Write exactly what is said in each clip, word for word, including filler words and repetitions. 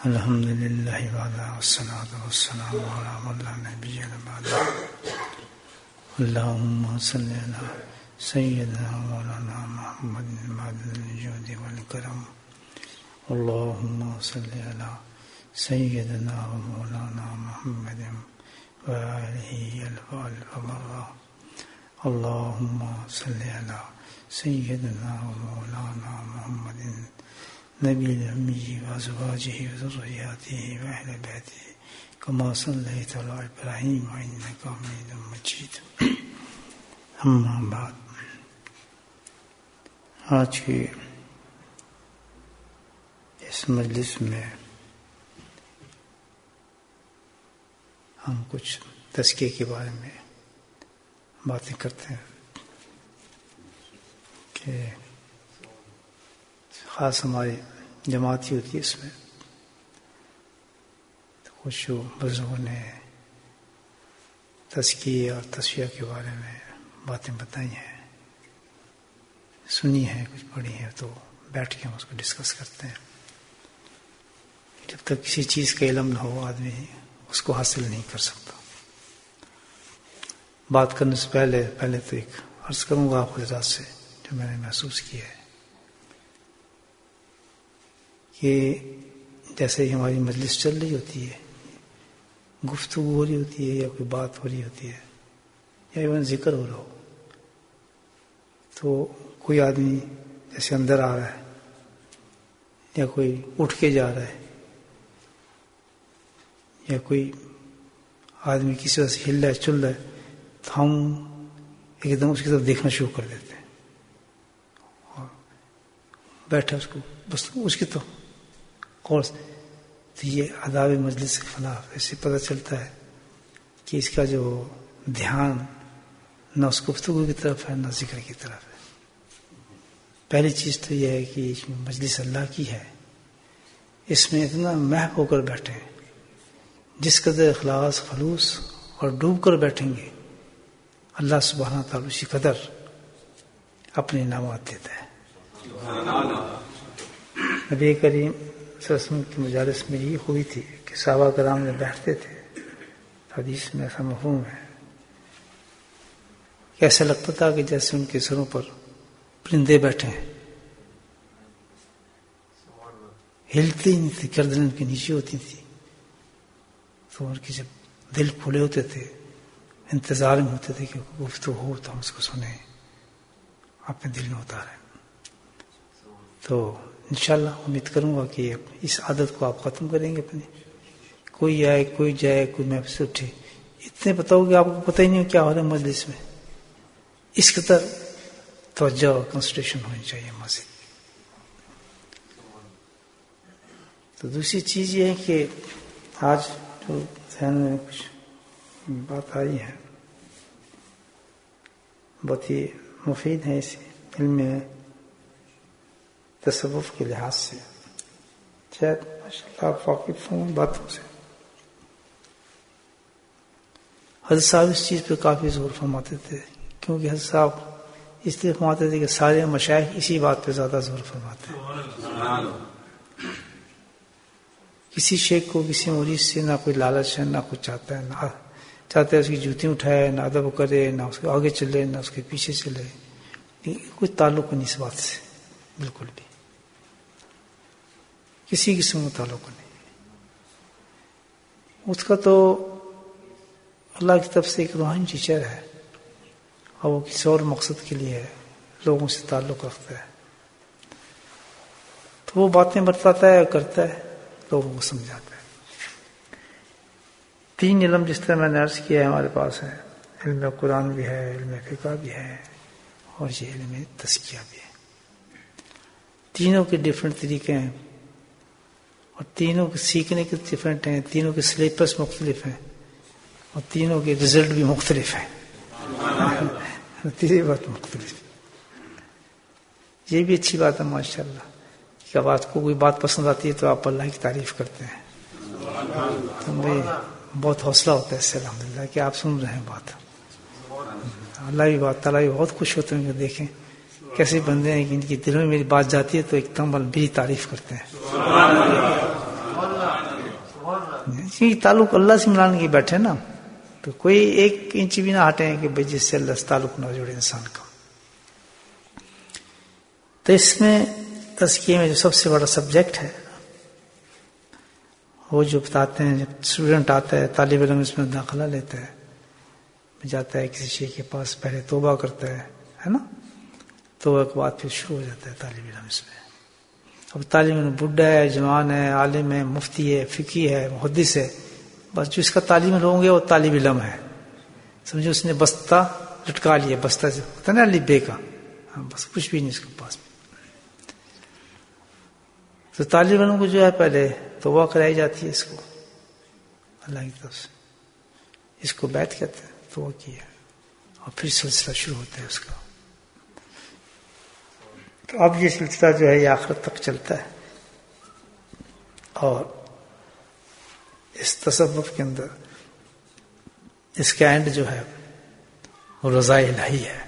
الحمد للہ وعلا والصلاة والسلام علی من لا نبی بعد. اللہم صلی علی سیدنا مولانا محمد معدن الجود والکرم. اللہم صلی علی سیدنا مولانا محمد وآلہ الفال وبرہ. اللہم صلی علی سیدنا مولانا محمد نبی الامی وازواجہ وذریاتہ واہل بیتہ کما صلیت علی ابراہیم انک حمید مجید. اما بعد، آج کی اس مجلس میں ہم کچھ تزکیے کے بارے میں باتیں کرتے ہیں کہ خاص ہماری جماعتی ہوتی ہے، اس میں تو کچھ بزرگوں نے تزکیے اور تصفیہ کے بارے میں باتیں بتائی ہیں، سنی ہیں، کچھ پڑھی ہیں، تو بیٹھ کے ہم اس کو ڈسکس کرتے ہیں. جب تک کسی چیز کا علم نہ ہو آدمی اس کو حاصل نہیں کر سکتا. بات کرنے سے پہلے پہلے تو ایک عرض کروں گا آپ حضرات سے جو میں نے محسوس کیا ہے کہ جیسے ہی ہماری مجلس چل رہی ہوتی ہے، گفتگو ہو رہی ہوتی ہے یا کوئی بات ہو رہی ہوتی ہے یا ایون ذکر ہو رہا ہو، تو کوئی آدمی جیسے اندر آ رہا ہے یا کوئی اٹھ کے جا رہا ہے یا کوئی آدمی کسی وجہ سے ہل رہا ہے چل رہا ہے، تو ہم ایک دم اس کی طرف دیکھنا شروع کر دیتے ہیں اور بیٹھا اس کو بس اس کی تو اور تو یہ آداب مجلس کے خلاف. ایسے پتہ چلتا ہے کہ اس کا جو دھیان نہ اس گفتگو کی طرف ہے نہ ذکر کی طرف ہے. پہلی چیز تو یہ ہے کہ مجلس اللہ کی ہے، اس میں اتنا محو ہو کر بیٹھیں، جس قدر اخلاص خلوص اور ڈوب کر بیٹھیں گے اللہ سبحانہ تعالیٰ اسی قدر اپنے انعامات دیتا ہے. نبی کریم صلی اللہ علیہ وسلم کی مجالس میں یہ ہوئی تھی کہ صحابہ کرام میں بیٹھتے تھے، حدیث میں ایسا مفہوم ہے کہ ایسا لگتا تھا کہ جیسے ان کے سروں پر پرندے بیٹھے ہیں، ہلتے ہی نہیں تھے، گردن ان کے نیچے ہوتی تھی. تو ان کے جب دل کھلے ہوتے تھے، انتظار میں ہوتے تھے کہ گفتگو ہو تو ہم اس کو سنیں، اپنے دل میں اتاریں. تو انشاءاللہ امید کروں گا کہ اس عادت کو آپ ختم کریں گے. اپنی کوئی آئے کوئی جائے کوئی محفل سے اٹھے، اتنے بتاؤ کہ آپ کو پتہ ہی نہیں کیا ہو رہا ہے مجلس میں. اس قدر توجہ اور کنسنٹریشن ہونی چاہیے مسجد. تو دوسری چیز یہ ہے کہ آج جو ذہن میں کچھ بات آئی ہے بہت ہی مفید ہے اس علم تصوف کے لحاظ سے. شاید ماشاءاللہ آپ واقف ہوں باتوں سے. حضرت صاحب اس چیز پہ کافی زور فرماتے تھے، کیونکہ حضرت صاحب اس لیے فرماتے تھے کہ سارے مشائخ اسی بات پہ زیادہ زور فرماتے ہیں. کسی شیخ کو کسی مرید سے نہ کوئی لالچ ہے، نہ کچھ چاہتا ہے، نہ چاہتا ہے اس کی جوتیاں اٹھائے، نہ ادب کرے، نہ اس کے آگے چلے نہ اس کے پیچھے چلے. کوئی تعلق نہیں اس بات سے، بالکل بھی کسی قسم کا تعلق نہیں. اس کا تو اللہ کی طرف سے ایک روحانی ٹیچر ہے اور وہ کسی اور مقصد کے لیے لوگوں سے تعلق رکھتا ہے. تو وہ باتیں بتاتا ہے، کرتا ہے، لوگوں کو سمجھاتا ہے. تین علم جس طرح میں نے عرض کیا ہے ہمارے پاس ہے، علم قرآن بھی ہے، علم فقہ بھی ہے اور یہ علم تزکیہ بھی ہے. تینوں کے ڈفرینٹ طریقے ہیں اور تینوں کے سیکھنے کے ڈفرینٹ ہیں، تینوں کے سلیبس مختلف ہیں اور تینوں کے رزلٹ بھی مختلف ہیں. تیسری بات مختلف. یہ بھی اچھی بات ہے ماشاءاللہ کہ اب آپ کو کوئی بات پسند آتی ہے تو آپ اللہ کی تعریف کرتے ہیں. تو مجھے بہت حوصلہ ہوتا ہے اس سے الحمدللہ کہ آپ سن رہے ہیں بات. اللہ بھی بات تعالیٰ بھی بہت خوش ہوتے ہیں کہ دیکھیں کیسے بندے ہیں کہ ان کی دلوں میں میری بات جاتی ہے تو ایک دم میری تعریف کرتے ہیں. کیونکہ تعلق اللہ سے ملانے کے بیٹھے نا، تو کوئی ایک انچ بھی نہ ہٹیں کہ بھائی جس سے اللہ سے تعلق نہ جوڑے انسان کا. تو اس میں تزکیے میں جو سب سے بڑا سبجیکٹ ہے وہ جو بتاتے ہیں، جب اسٹوڈنٹ آتا ہے طالب علم اس میں داخلہ لیتا ہے، جاتا ہے کسی شیخ کے پاس، پہلے توبہ کرتا ہے ہے نا، توبہ کے بعد پھر شروع ہو جاتا ہے طالب علم اس میں. اب طالب علم بڈھا ہے، جوان ہے، عالم ہے، مفتی ہے، فقی ہے، محدث ہے، بس جو اس کا تعلیم علم ہوں گے وہ طالب علم ہے. سمجھو اس نے بستہ لٹکا لیا، بستہ سے ہوتا نا لبے کا، بس کچھ بھی نہیں اس کے پاس. تو طالب علم کو جو ہے پہلے توبہ کرائی جاتی ہے اس کو اللہ کی طرف سے، اس کو بیعت کہتے ہیں، توبہ کیا، اور پھر سلسلہ شروع ہوتا ہے اس کا. تو اب یہ سلسلہ جو ہے یہ آخرت تک چلتا ہے، اور اس تصوف کے اندر اس کا اینڈ جو ہے وہ رضا الہی ہے.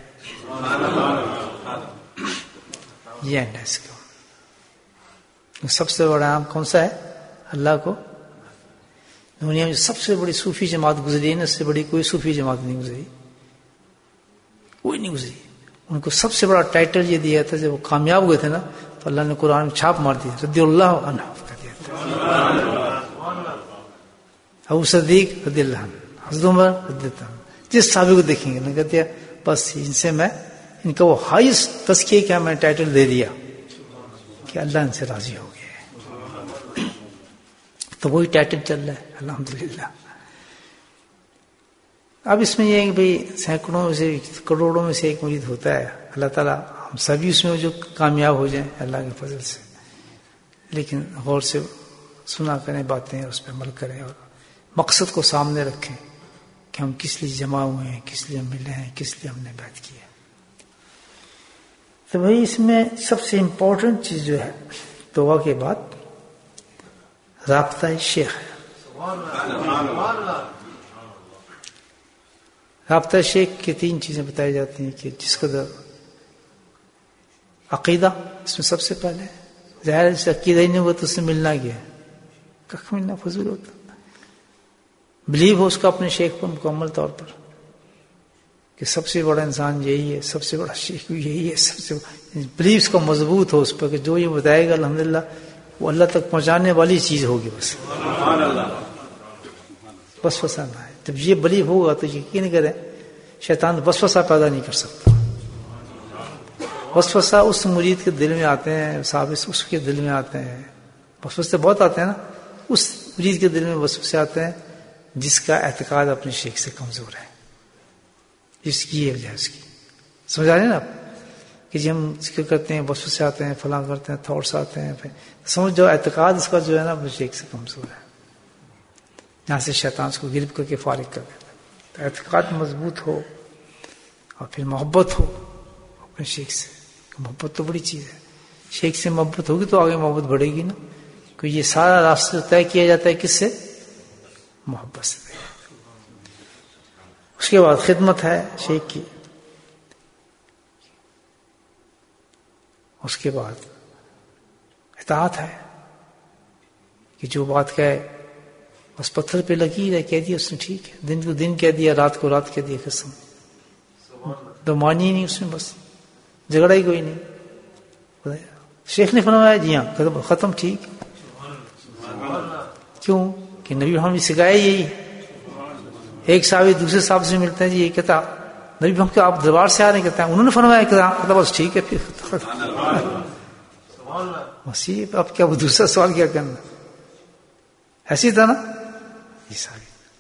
یہ اینڈ ہے اس کا. سب سے بڑا عام کون سا ہے؟ اللہ کو. دنیا میں سب سے بڑی صوفی جماعت گزری ہے نا، اس سے بڑی کوئی صوفی جماعت نہیں گزری، کوئی نہیں گزری. ان کو سب سے بڑا ٹائٹل یہ دیا تھا، جب وہ کامیاب ہوئے تھے نا تو اللہ نے قرآن میں چھاپ مار دیا، رضی اللہ عنہ کر دیا تھا. ابو صدیق رضی اللہ عنہ، حضرت عمر رضی اللہ عنہ، جس صحابی کو دیکھیں گے نا کہتے ہیں بس ان سے میں ان کا وہ ہائیسٹ تزکیہ کیا میں ٹائٹل دے دیا کہ اللہ ان سے راضی ہو گیا. تو وہی ٹائٹل چل رہا ہے الحمدللہ. اب اس میں یہ ہے کہ بھئی سینکڑوں میں سے کروڑوں میں سے ایک مرید ہوتا ہے، اللہ تعالیٰ ہم سبھی اس میں جو کامیاب ہو جائیں اللہ کے فضل سے. لیکن غور سے سنا کریں باتیں، اس پہ عمل کریں، اور مقصد کو سامنے رکھیں کہ ہم کس لیے جمع ہوئے ہیں، کس لیے ہم ملے ہیں، کس لیے ہم نے بیعت کی ہے. تو بھائی اس میں سب سے امپورٹنٹ چیز جو ہے توبہ کے بعد رابطہ شیخ ہے. رابطہ شیخ کی تین چیزیں بتائی جاتی ہیں کہ جس قدر عقیدہ اس میں سب سے پہلے، ظاہر ہے عقیدہ ہی نہیں ہوا تو اس سے ملنا گیا، کخ ملنا فضول ہوتا. بلیو ہو اس کا اپنے شیخ پر مکمل طور پر کہ سب سے بڑا انسان یہی ہے، سب سے بڑا شیخ بھی یہی ہے، سب سے بلیو اس کا مضبوط ہو اس پر کہ جو یہ بتائے گا الحمدللہ وہ اللہ تک پہنچانے والی چیز ہوگی. بس وسوسہ نہ ہے. جب یہ بلیو ہوگا تو یقین کریں شیطان وسوسہ پیدا نہیں کر سکتا. وسوسہ اس مرید کے دل میں آتے ہیں، صاحب اس کے دل میں آتے ہیں، وسوسے بہت آتے ہیں نا، اس مرید کے دل میں وسوسے آتے ہیں جس کا اعتقاد اپنے شیخ سے کمزور ہے. اس کی یہ وجہ ہے اس کی. سمجھا رہے ہیں نا آپ کہ جی ہم ذکر کرتے ہیں وسوسے آتے ہیں، فلاں کرتے ہیں، تھاٹس آتے ہیں، سمجھ جو اعتقاد اس کا جو ہے نا اپنے شیخ سے کمزور ہے، یہاں سے شیطان اس کو گرفت کر کے فارغ کر دیتا ہے. تو اعتقاد مضبوط ہو اور پھر محبت ہو اپنے شیخ سے. محبت تو بڑی چیز ہے. شیخ سے محبت ہوگی تو آگے محبت بڑھے گی نا، کیونکہ یہ سارا راستہ طے کیا جاتا ہے کس سے؟ محبت سے. اس کے بعد خدمت ہے شیخ کی، اس کے بعد اطاعت ہے کہ جو بات کہے بس پتھر پہ لگی رہے، کہہ دیا اس نے ٹھیک ہے، دن کو دن کہہ دیا، رات کو رات کہہ دیا، قسم تو مانی نہیں اس میں، بس جھگڑا ہی کوئی نہیں. شیخ نے فرمایا جی ہاں ختم ٹھیک. کیوں کہ نبی محمد نے سکھایا یہی. ایک صاحب دوسرے صاحب سے ملتے ہیں جی یہ کہتا نبی محمد کہ آپ دربار سے آ رہے ہیں، کہتا ہے انہوں نے فرمایا کہتا بس ٹھیک ہے پھر بس یہ اب کیا وہ دوسرا سوال کیا کرنا. ایسی تھا نا یہ ساری.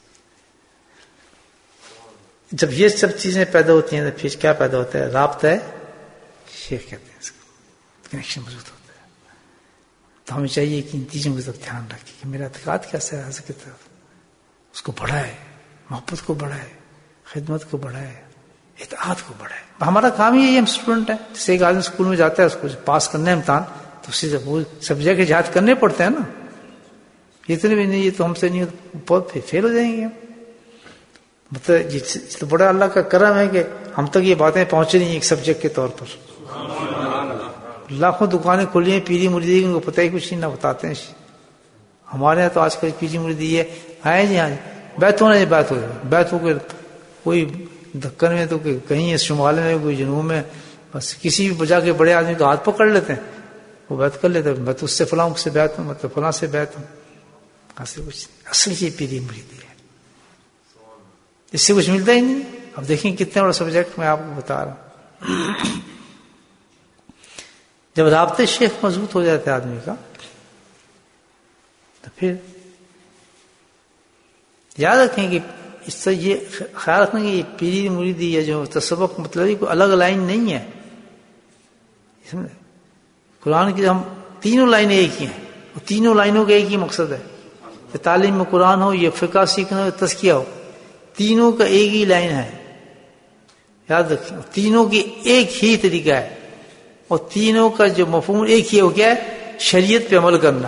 جب یہ سب چیزیں پیدا ہوتی ہیں تو پھر کیا پیدا ہوتا ہے؟ رابطہ ہے شیخ کہتے ہیں اس کو، کنیکشن موجود ہوتا ہے. تو ہمیں چاہیے کہ ان چیزوں کی طرف دھیان رکھیں کہ میرا اعتقاد کیسا ہے، حضرت کی طرف اس کو بڑھائے، محبت کو بڑھائے، خدمت کو بڑھائے، اطاعت کو بڑھائے. ہمارا کام ہی ہے، ہم اسٹوڈنٹ ہیں. جیسے ایک آدمی اسکول میں جاتا ہے اس کو پاس کرنا ہے امتحان تو اسی سے وہ سبجیکٹ یاد کرنے پڑتے ہیں نا. اتنے بھی نہیں یہ تو ہم سے نہیں بہت فیل ہو جائیں گے. مطلب یہ تو بڑا اللہ کا کرم ہے کہ ہم تک یہ باتیں پہنچ رہی ہیں ایک سبجیکٹ کے طور پر. لاکھوں دکانیں کھلی ہیں پیری مریدی ان کو پتہ ہی کچھ نہیں، نہ بتاتے ہیں. ہمارے یہاں تو آج کل پیری مریدی ہے آئے جی ہاں جی بیت ہونا جی بیت ہو بیت ہو کے کوئی دکن میں تو کہیں شمال میں کوئی جنوب میں بس کسی بھی بجا کے بڑے آدمی تو ہاتھ پکڑ لیتے ہیں وہ بیت کر لیتے ہیں میں تو اس سے فلاں سے بیت ہوں میں تو فلاں سے بیت ہوں. ایسے کچھ اصل یہ پیری مریدی ہے اس سے کچھ ملتا ہی نہیں. اب دیکھیں کتنے بڑا سبجیکٹ میں آپ کو بتا رہا ہوں. جب رابطے شیخ مضبوط ہو جاتے آدمی کا تو پھر یاد رکھیں کہ اس سے یہ خیال رکھنا کہ یہ پیری مریدی یا جو تصوف مطلب کوئی الگ لائن نہیں ہے. قرآن کی ہم تینوں لائنیں ایک ہی ہیں اور تینوں لائنوں کا ایک ہی مقصد ہے کہ تعلیم میں قرآن ہو یہ فقہ سیکھنا ہو تزکیہ ہو تینوں کا ایک ہی لائن ہے. یاد رکھیں تینوں کی ایک ہی طریقہ ہے اور تینوں کا جو مفہوم ایک ہی ہے وہ کیا ہے شریعت پہ عمل کرنا.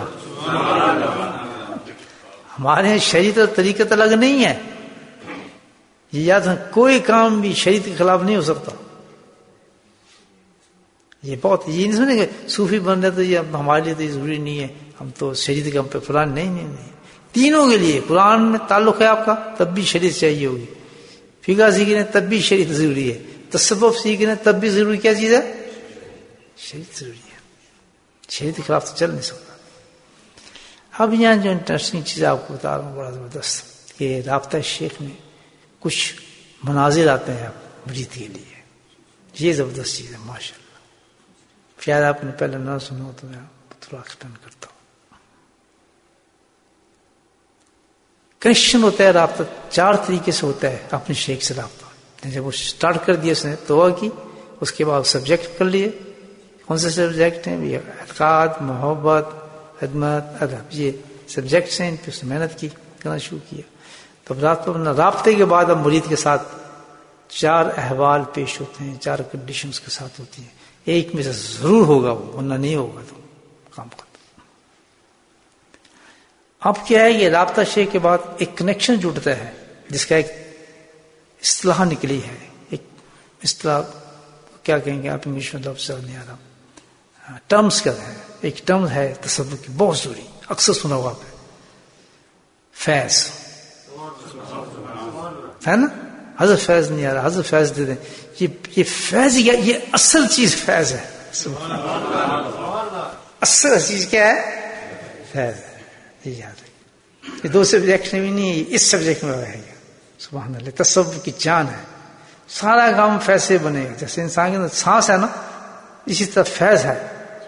ہمارے یہاں شریعت اور طریقت الگ نہیں ہے. یہ یاد رکھیں کوئی کام بھی شریعت کے خلاف نہیں ہو سکتا. یہ بہت یہ نہیں سنے کہ صوفی بن رہے تو یہ ہمارے لیے تو یہ ضروری نہیں ہے ہم تو شریعت کے ہم پہ فلان نہیں نہیں نہیں تینوں کے لیے قرآن میں تعلق ہے آپ کا تب بھی شریعت چاہیے ہوگی. فقہ سیکھنے تب بھی شریعت ضروری ہے. تصوف سیکھنے تب بھی ضروری کیا چیز ہے شریعت ضروری ہے. شریعت کے خلاف تو چل نہیں سکتا. اب یہاں جو انٹرسٹنگ چیز آپ کو بتا رہا ہوں بڑا زبردست کہ رابطہ شیخ میں کچھ مناظر آتے ہیں آپ مرید کے لیے. یہ زبردست چیز ہے ماشاء اللہ. شاید آپ نے پہلے نہ سنا ہو تو میں تھوڑا ایکسپلین کرتا ہوں. کنیکشن ہوتا ہے رابطہ چار طریقے سے ہوتا ہے اپنے شیخ سے رابطہ. جب وہ اسٹارٹ کر دیا اس نے توبہ کی اس کے بعد سبجیکٹ کر لیے. کون سے سبجیکٹ ہیں بھی اعتقاد محبت خدمت ادب یہ سبجیکٹس ہیں ان پہ اس نے محنت کی کرنا شروع کیا. تو رابطے کے بعد اب مرید کے ساتھ چار احوال پیش ہوتے ہیں چار کنڈیشنز کے ساتھ ہوتی ہیں. ایک میں سے ضرور ہوگا وہ ورنہ نہیں ہوگا تو کام کرتا. اب کیا ہے یہ رابطہ شیخ کے بعد ایک کنیکشن جڑتا ہے جس کا ایک اصطلاح نکلی ہے. ایک اصطلاح کیا کہیں گے آپ انگلش میں لفظ نہیں آ رہا ٹرمز کیا ہے. ایک ٹرم ہے تصوف کی بہت ضروری اکثر سنا ہوا آپ نے فیض ہے نا. حضرت فیض نہیں آ رہا حضرت فیض دے دیں. یہ یہ فیض یہ اصل چیز فیض ہے. اصل چیز کیا ہے فیض ہے. یہ یاد ہے یہ دو سبجیکٹ میں بھی نہیں اس سبجیکٹ میں رہے گا. سبحان اللہ تصوف کی جان ہے. سارا کام فیض سے بنے گا. جیسے انسان کے اندر سانس ہے نا اسی طرح فیض ہے.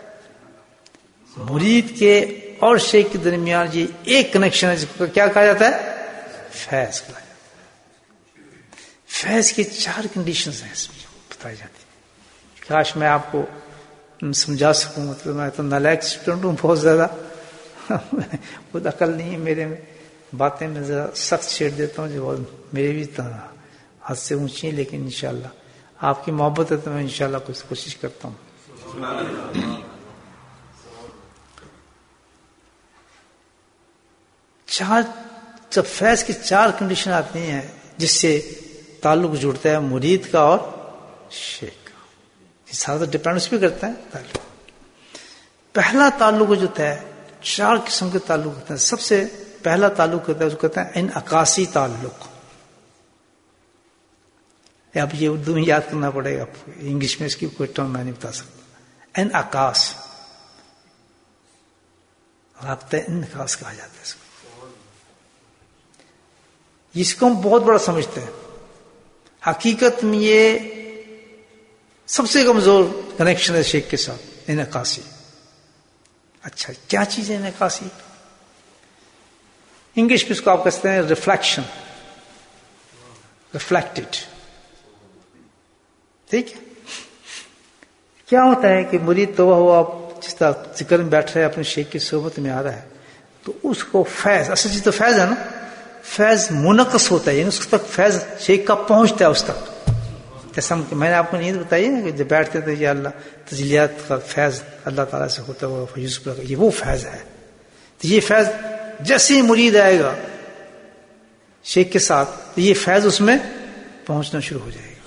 مرید کے اور شیخ کے درمیان یہ ایک کنیکشن ہے جس کو کیا کہا جاتا ہے فیض کہا جاتا ہے. فیض کی چار کنڈیشنز ہیں اس میں بتائی جاتی ہیں. کاش میں آپ کو سمجھا سکوں. مطلب میں تو نالائق اسٹوڈنٹ ہوں بہت زیادہ خود عقل نہیں ہے میرے میں. باتیں میں ذرا سخت چھیڑ دیتا ہوں جو بہت میرے بھی حد سے اونچی ہیں لیکن انشاءاللہ آپ کی محبت ہے تو میں انشاءاللہ کچھ کوشش کرتا ہوں. چار جب فیض کی چار کنڈیشن آتی ہیں جس سے تعلق جڑتا ہے مرید کا اور شیخ کا. یہ سارا تو ڈپینڈ اس پہ کرتا ہے تعلق. پہلا تعلق جو ہوتا ہے چار قسم کے تعلق ہوتے ہیں. سب سے پہلا تعلق ہوتا ہے اس کو کہتے ہیں انعکاسی تعلق. اب یہ اردو میں یاد کرنا پڑے گا آپ کو. انگلش میں اس کی کوئی ٹرم میں نہیں بتا سکتا. انعکاس رابطہ انعکاس کہا جاتا ہے اس کو. اس کو ہم بہت بڑا سمجھتے ہیں. حقیقت میں یہ سب سے کمزور کنیکشن ہے شیخ کے ساتھ انعکاسی. اچھا کیا چیز ہے انعکاسی؟ انگلش میں اس کو آپ کہتے ہیں ریفلیکشن ریفلیکٹڈ. ٹھیک ہے. کیا ہوتا ہے کہ مرید توبہ ہوا جس طرح ذکر میں بیٹھ رہے اپنے شیخ کی صحبت میں آ رہا ہے تو اس کو فیض اصل چیز تو فیض ہے نا. فیض منعکس ہوتا ہے یعنی اس تک فیض شیخ کا پہنچتا ہے اس تک. جیسا میں نے آپ کو نیت بتائی نا کہ جب بیٹھتے تھے یہ اللہ تجلیات کا فیض اللہ تعالیٰ سے ہوتا ہوا فیض پر یہ وہ فیض ہے. تو یہ فیض جیسے ہی مرید آئے گا شیخ کے ساتھ تو یہ فیض اس میں پہنچنا شروع ہو جائے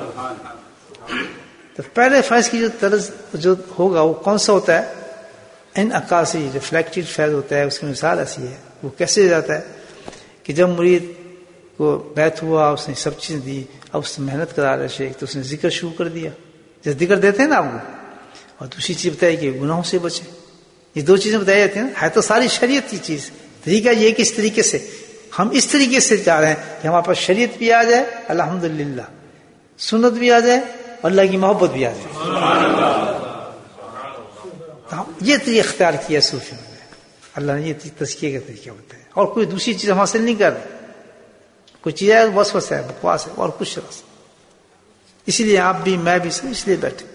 گا. تو پہلے فیض کی جو طرز جو ہوگا وہ کون سا ہوتا ہے ان عکاسی ریفلیکٹڈ فیض ہوتا ہے. اس کی مثال ایسی ہے. وہ کیسے جاتا ہے کہ جب مرید کو بیت ہوا, اس نے سب چیزیں دی, اب اس نے محنت کرا رہا شیخ, تو اس نے ذکر شروع کر دیا. جیسے ذکر دیتے ہیں نا آپ کو, اور دوسری چیز بتائی کہ گناہوں سے بچیں. یہ دو چیزیں بتائی جاتی ہیں. ہے تو ساری شریعت کی چیز. طریقہ یہ کہ اس طریقے سے ہم اس طریقے سے چاہ رہے ہیں کہ ہمارے پاس شریعت بھی آ جائے, الحمدللہ, سنت بھی آ جائے, اور اللہ کی محبت بھی آ جائے. یہ طریقہ اختیار کیا صوفیوں نے. اللہ نے یہ تزکیے کا طریقہ بتایا, اور کوئی دوسری چیز ہم حاصل نہیں کر رہے. کوئی چیز ہے بس بس ہے, بکواس ہے, اور کچھ رس. اسی لیے آپ بھی میں بھی سب اس لیے بیٹھے.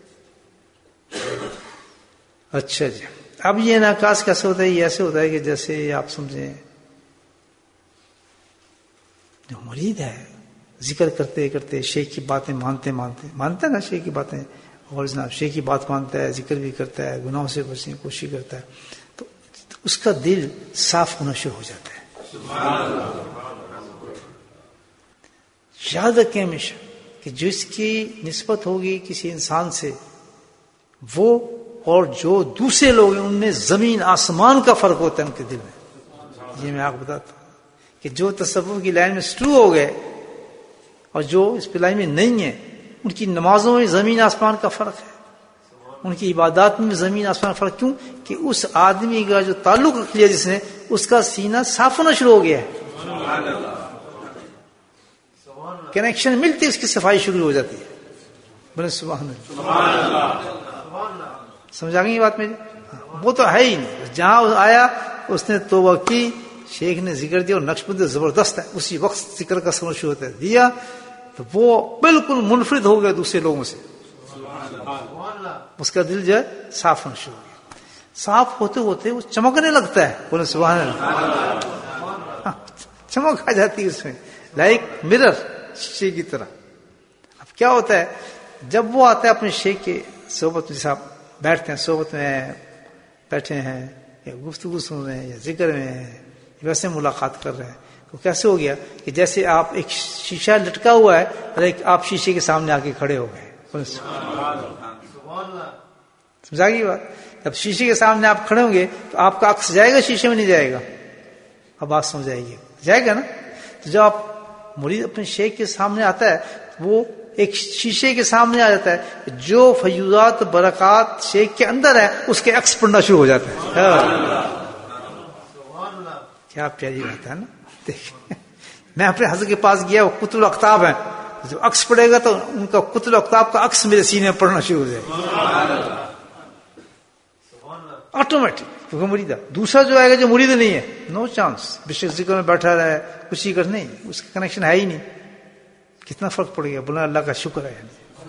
اچھا جی, اب یہ انعکاس کیسے ہوتا ہے؟ یہ ایسے ہوتا ہے کہ جیسے آپ سمجھیں جو مرید ہے ذکر کرتے کرتے شیخ کی باتیں مانتے مانتے مانتا ہے نا شیخ کی باتیں, اور جناب شیخ کی بات مانتا ہے, ذکر بھی کرتا ہے, گناہوں سے بچنے کی کوشش کرتا ہے, تو اس کا دل صاف ہونا شروع ہو جاتا ہے. یاد رکھیں ہمیشہ کہ جس کی نسبت ہوگی کسی انسان سے, وہ اور جو دوسرے لوگ ہیں ان میں زمین آسمان کا فرق ہوتا ہے ان کے دل میں. یہ میں آپ کو بتاتا ہوں کہ جو تصوف کی لائن میں شروع ہو گئے اور جو اس پہ لائن میں نہیں ہے, ان کی نمازوں میں زمین آسمان کا فرق ہے, ان کی عبادات میں زمین آسمان کا فرق. کیوں کہ اس آدمی کا جو تعلق رکھ لیا جس نے, اس کا سینہ صاف ہونا شروع ہو گیا ہے, کنیکشن ملتی, اس کی صفائی شروع ہو جاتی ہے. بولے سبحان اللہ. سمجھا گئی یہ بات میری؟ وہ تو ہے ہی نہیں. جہاں آیا اس نے توبہ کی, شیخ نے ذکر دیا, اور نقش بندی زبردست ہے, اسی وقت ذکر کا سمجھ شروع ہوتا ہے, دیا تو وہ بالکل منفرد ہو گیا دوسرے لوگوں سے. اس کا دل جو ہے صاف ہونا شروع ہو گیا. صاف ہوتے ہوتے وہ چمکنے لگتا ہے. بولے سبحان اللہ. چمک آ جاتی ہے اس میں, لائک مرر, شیخ کی طرح. اب کیا ہوتا ہے جب وہ آتا ہے اپنے شیخ کے صحبت میں, صاحب بیٹھتے ہیں صحبت میں بیٹھے ہیں, یا گفتگو سن رہے ہیں, یا ذکر میں ہیں, ویسے ملاقات کر رہے ہیں, تو کیسے ہو گیا کہ جیسے آپ ایک شیشہ لٹکا ہوا ہے اور ایک آپ شیشے کے سامنے آ کے کھڑے ہو گئے. سمجھا گئی بات؟ جب شیشے کے سامنے آپ کھڑے ہوں گے تو آپ کا عکس جائے گا, شیشے میں نہیں جائے گا. اب بات سمجھ آئے گی, جائے گا نا. تو جب آپ مرید اپنے شیخ کے سامنے آتا ہے, وہ ایک شیشے کے سامنے آ جاتا ہے, جو فیوزات برکات شیخ کے اندر ہے اس کے عکس پڑنا شروع ہو جاتا ہے. کیا پیاری بات ہے نا. دیکھیں, میں اپنے حضرت کے پاس گیا, وہ قطب الاقطاب ہیں, جب عکس پڑے گا تو ان کا قطب الاقطاب کا عکس میرے سینے میں پڑنا شروع ہو جائے گا آٹومیٹک. کیونکہ مرید دوسرا جو آئے گا جو مرید نہیں ہے, نو چانس. بشک ذکر میں بیٹھا رہا ہے, کچھ ہی کر نہیں, اس کا کنیکشن ہے ہی نہیں. کتنا فرق پڑ گیا. بولا اللہ کا شکر ہے.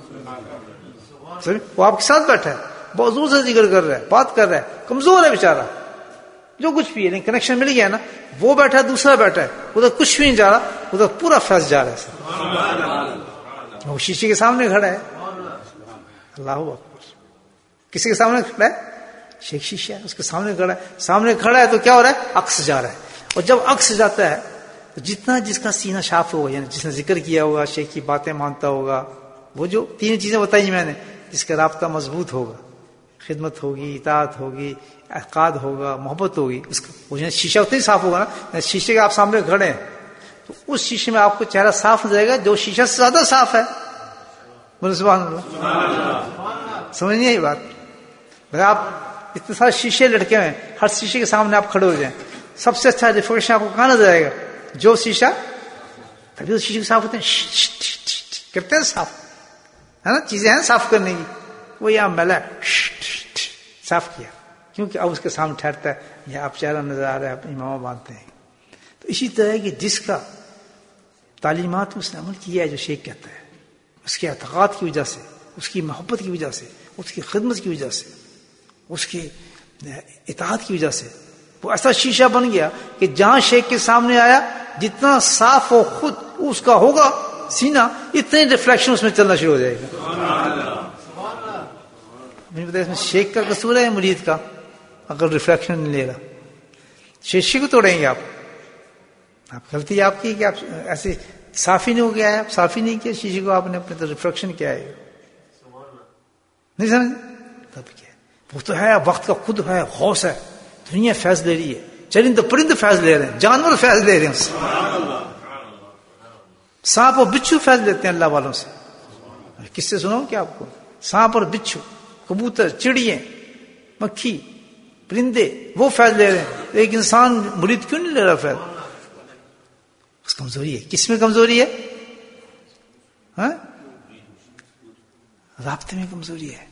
وہ آپ کے ساتھ بیٹھا ہے, بہت زور سے ذکر کر رہا ہے, بات کر رہا ہے, کمزور ہے بیچارہ, جو کچھ بھی ہے, لیکن کنیکشن مل گیا نا. وہ بیٹھا, دوسرا بیٹھا ہے, ادھر کچھ بھی نہیں جا رہا, ادھر پورا فیض جا رہا ہے. وہ شیشے کے سامنے کھڑا ہے. اللہ اکبر. کسی کے سامنے کھڑا ہے؟ شیخ شیشہ ہے, اس کے سامنے کھڑا ہے. سامنے کھڑا ہے تو کیا ہو رہا ہے؟ عکس جا رہا ہے. اور جب عکس جاتا ہے تو جتنا جس کا سینہ صاف ہوگا, یعنی جس نے ذکر کیا ہوگا, شیخ کی باتیں مانتا ہوگا, وہ جو تین چیزیں بتائی میں نے, جس کا رابطہ مضبوط ہوگا, خدمت ہوگی, اطاعت ہوگی, اعتقاد ہوگا, محبت ہوگی, اس کا وہ شیشہ اتنا ہی صاف ہوگا نا. شیشے کے آپ سامنے کھڑے ہیں تو اس شیشے میں آپ کو چہرہ صاف ہو جائے گا جو شیشہ سے زیادہ صاف ہے. بولے سبحان اللہ. سمجھ نہیں آئی بات؟ آپ اتنے سارے شیشے لٹکے ہوئے ہیں, ہر شیشے کے سامنے آپ کھڑے ہو جائیں, سب سے اچھا ریفریکشن آپ کو کہاں نظر آئے گا؟ جو شیشہ, تبھی تو شیشے صاف ہوتے ہیں, کرتے ہیں صاف, ہے نا, چیزیں ہیں صاف کرنے کی. وہ یہاں میلا صاف کیا, کیونکہ اب اس کے سامنے ٹھہرتا ہے, یہ آپ چہرہ نظر آ رہا ہے, اپنی امامہ باندھتے ہیں. تو اسی طرح ہے کہ جس کا تعلیمات اس نے عمل کیا ہے, جو شیخ کہتا ہے, اس کے اعتقاد کی وجہ سے, اس کی محبت کی وجہ سے, اس کی خدمت کی وجہ سے, اس کی اطاعت کی وجہ سے, وہ ایسا شیشہ بن گیا کہ جہاں شیخ کے سامنے آیا, جتنا صاف ہو خود اس کا ہوگا سینہ, اتنے ریفلیکشن اس میں چلنا شروع ہو جائے گا. مجھے بتایا اس میں شیخ کا قصور ہے مرید کا؟ اگر ریفلیکشن نہیں لے رہا, شیشے کو توڑیں گے آپ. آپ غلطی آپ کی کہ آپ ایسے صافی نہیں ہو گیا ہے, آپ صافی نہیں کیا شیشے کو, آپ نے اپنے تو ریفلیکشن کیا ہے, نہیں سمجھ تب کیا. وہ تو ہے وقت کا خود ہے، غوث ہے، دنیا فیض لے رہی ہے، چرند پرند فیض لے رہے ہیں، جانور فیض لے رہے ہیں اس سے، سانپ اور بچھو فیض لیتے ہیں اللہ والوں سے. کس سے سناؤں کیا آپ کو؟ سانپ اور بچھو، کبوتر، چڑیے، مکھی، پرندے وہ فیض لے رہے ہیں. ایک انسان مرید کیوں نہیں لے رہا فیض؟ اس کمزوری ہے. کس میں کمزوری ہے؟ ہاں رابطے میں کمزوری ہے.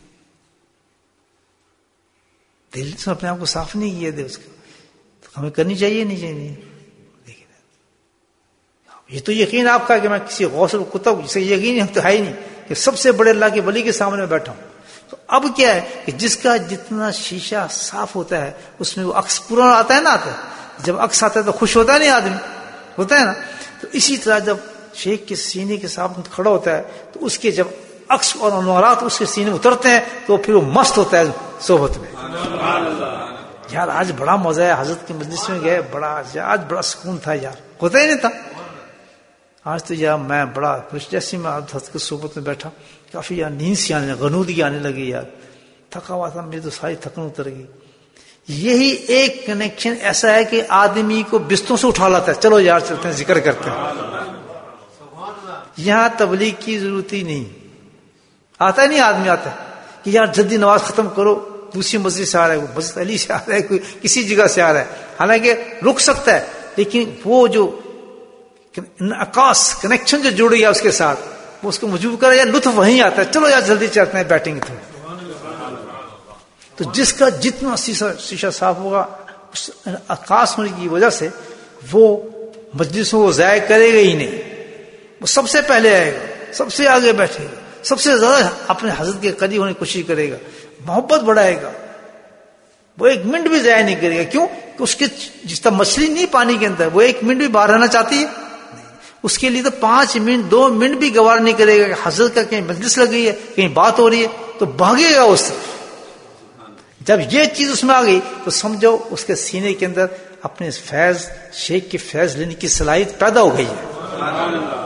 دل سے اپنے آپ کو صاف نہیں کیا دے اس کو، تو ہمیں کرنی چاہیے نہیں چاہیے. دیکھیں یہ تو یقین آپ کا کہ میں کسی غوث القطب جسے یقین تو ہے ہی نہیں کہ سب سے بڑے اللہ کے ولی کے سامنے بیٹھا ہوں. تو اب کیا ہے کہ جس کا جتنا شیشہ صاف ہوتا ہے اس میں وہ عکس پورا آتا ہے نا، آتا ہے. جب عکس آتا ہے تو خوش ہوتا ہے نہیں آدمی، ہوتا ہے نا. تو اسی طرح جب شیخ کے سینے کے سامنے کھڑا ہوتا ہے تو اس کے جب عکس اور انوارات اس کے سینے میں اترتے ہیں تو پھر وہ مست ہوتا ہے صحبت میں. یار آج بڑا مزہ ہے، حضرت کی مجلس میں گئے، بڑا آج بڑا سکون تھا یار، ہوتا ہی نہیں تھا. آج تو یار میں بڑا خوش، جیسے میں حضرت کی صحبت میں بیٹھا کافی یار نیند سی آنے لگی، غنودگی آنے لگی یار، تھکا ہوا تھا، میری تو ساری تھکن اتر گئی. یہی ایک کنیکشن ایسا ہے کہ آدمی کو بستوں سے اٹھا لاتا ہے، چلو یار چلتے ہیں ذکر کرتے ہیں. یہاں تبلیغ کی ضرورت ہی نہیں. آتا ہے نہیں آدمی آتا ہے کہ یار جلدی نماز ختم کرو، دوسری مسجد سے آ رہا ہے، مسجد علی سے آ رہا ہے، کوئی کسی جگہ سے آ رہا ہے، حالانکہ رک سکتا ہے لیکن وہ جو عکاس کنیکشن جو جڑ گیا اس کے ساتھ وہ اس کو مجبور کرے، یا لطف وہیں آتا ہے، چلو یار جلدی چلتے ہیں بیٹھیں گے تھوڑا. تو جس کا جتنا شیشہ صاف ہوگا اس عکاس ہونے کی وجہ سے وہ مجلسوں کو ضائع کرے گا ہی نہیں. وہ سب سے پہلے آئے گا، سب سے آگے بیٹھے گا، سب سے زیادہ اپنے حضرت کے قریب ہونے کی کوشش کرے گا، محبت بڑھائے گا. وہ ایک منٹ بھی ضائع نہیں کرے گا. کیوں کہ اس کی جس طرح مچھلی نہیں پانی کے اندر، وہ ایک منٹ بھی باہر رہنا چاہتی ہے، اس کے لیے تو پانچ منٹ دو منٹ بھی گوار نہیں کرے گا کہ حضرت کا کہیں مجلس لگ گئی ہے، کہیں بات ہو رہی ہے تو بھاگے گا اس طرف. جب یہ چیز اس میں آ گئی تو سمجھو اس کے سینے کے اندر اپنے فیض شیخ کی فیض لینے کی صلاحیت پیدا ہو گئی ہے.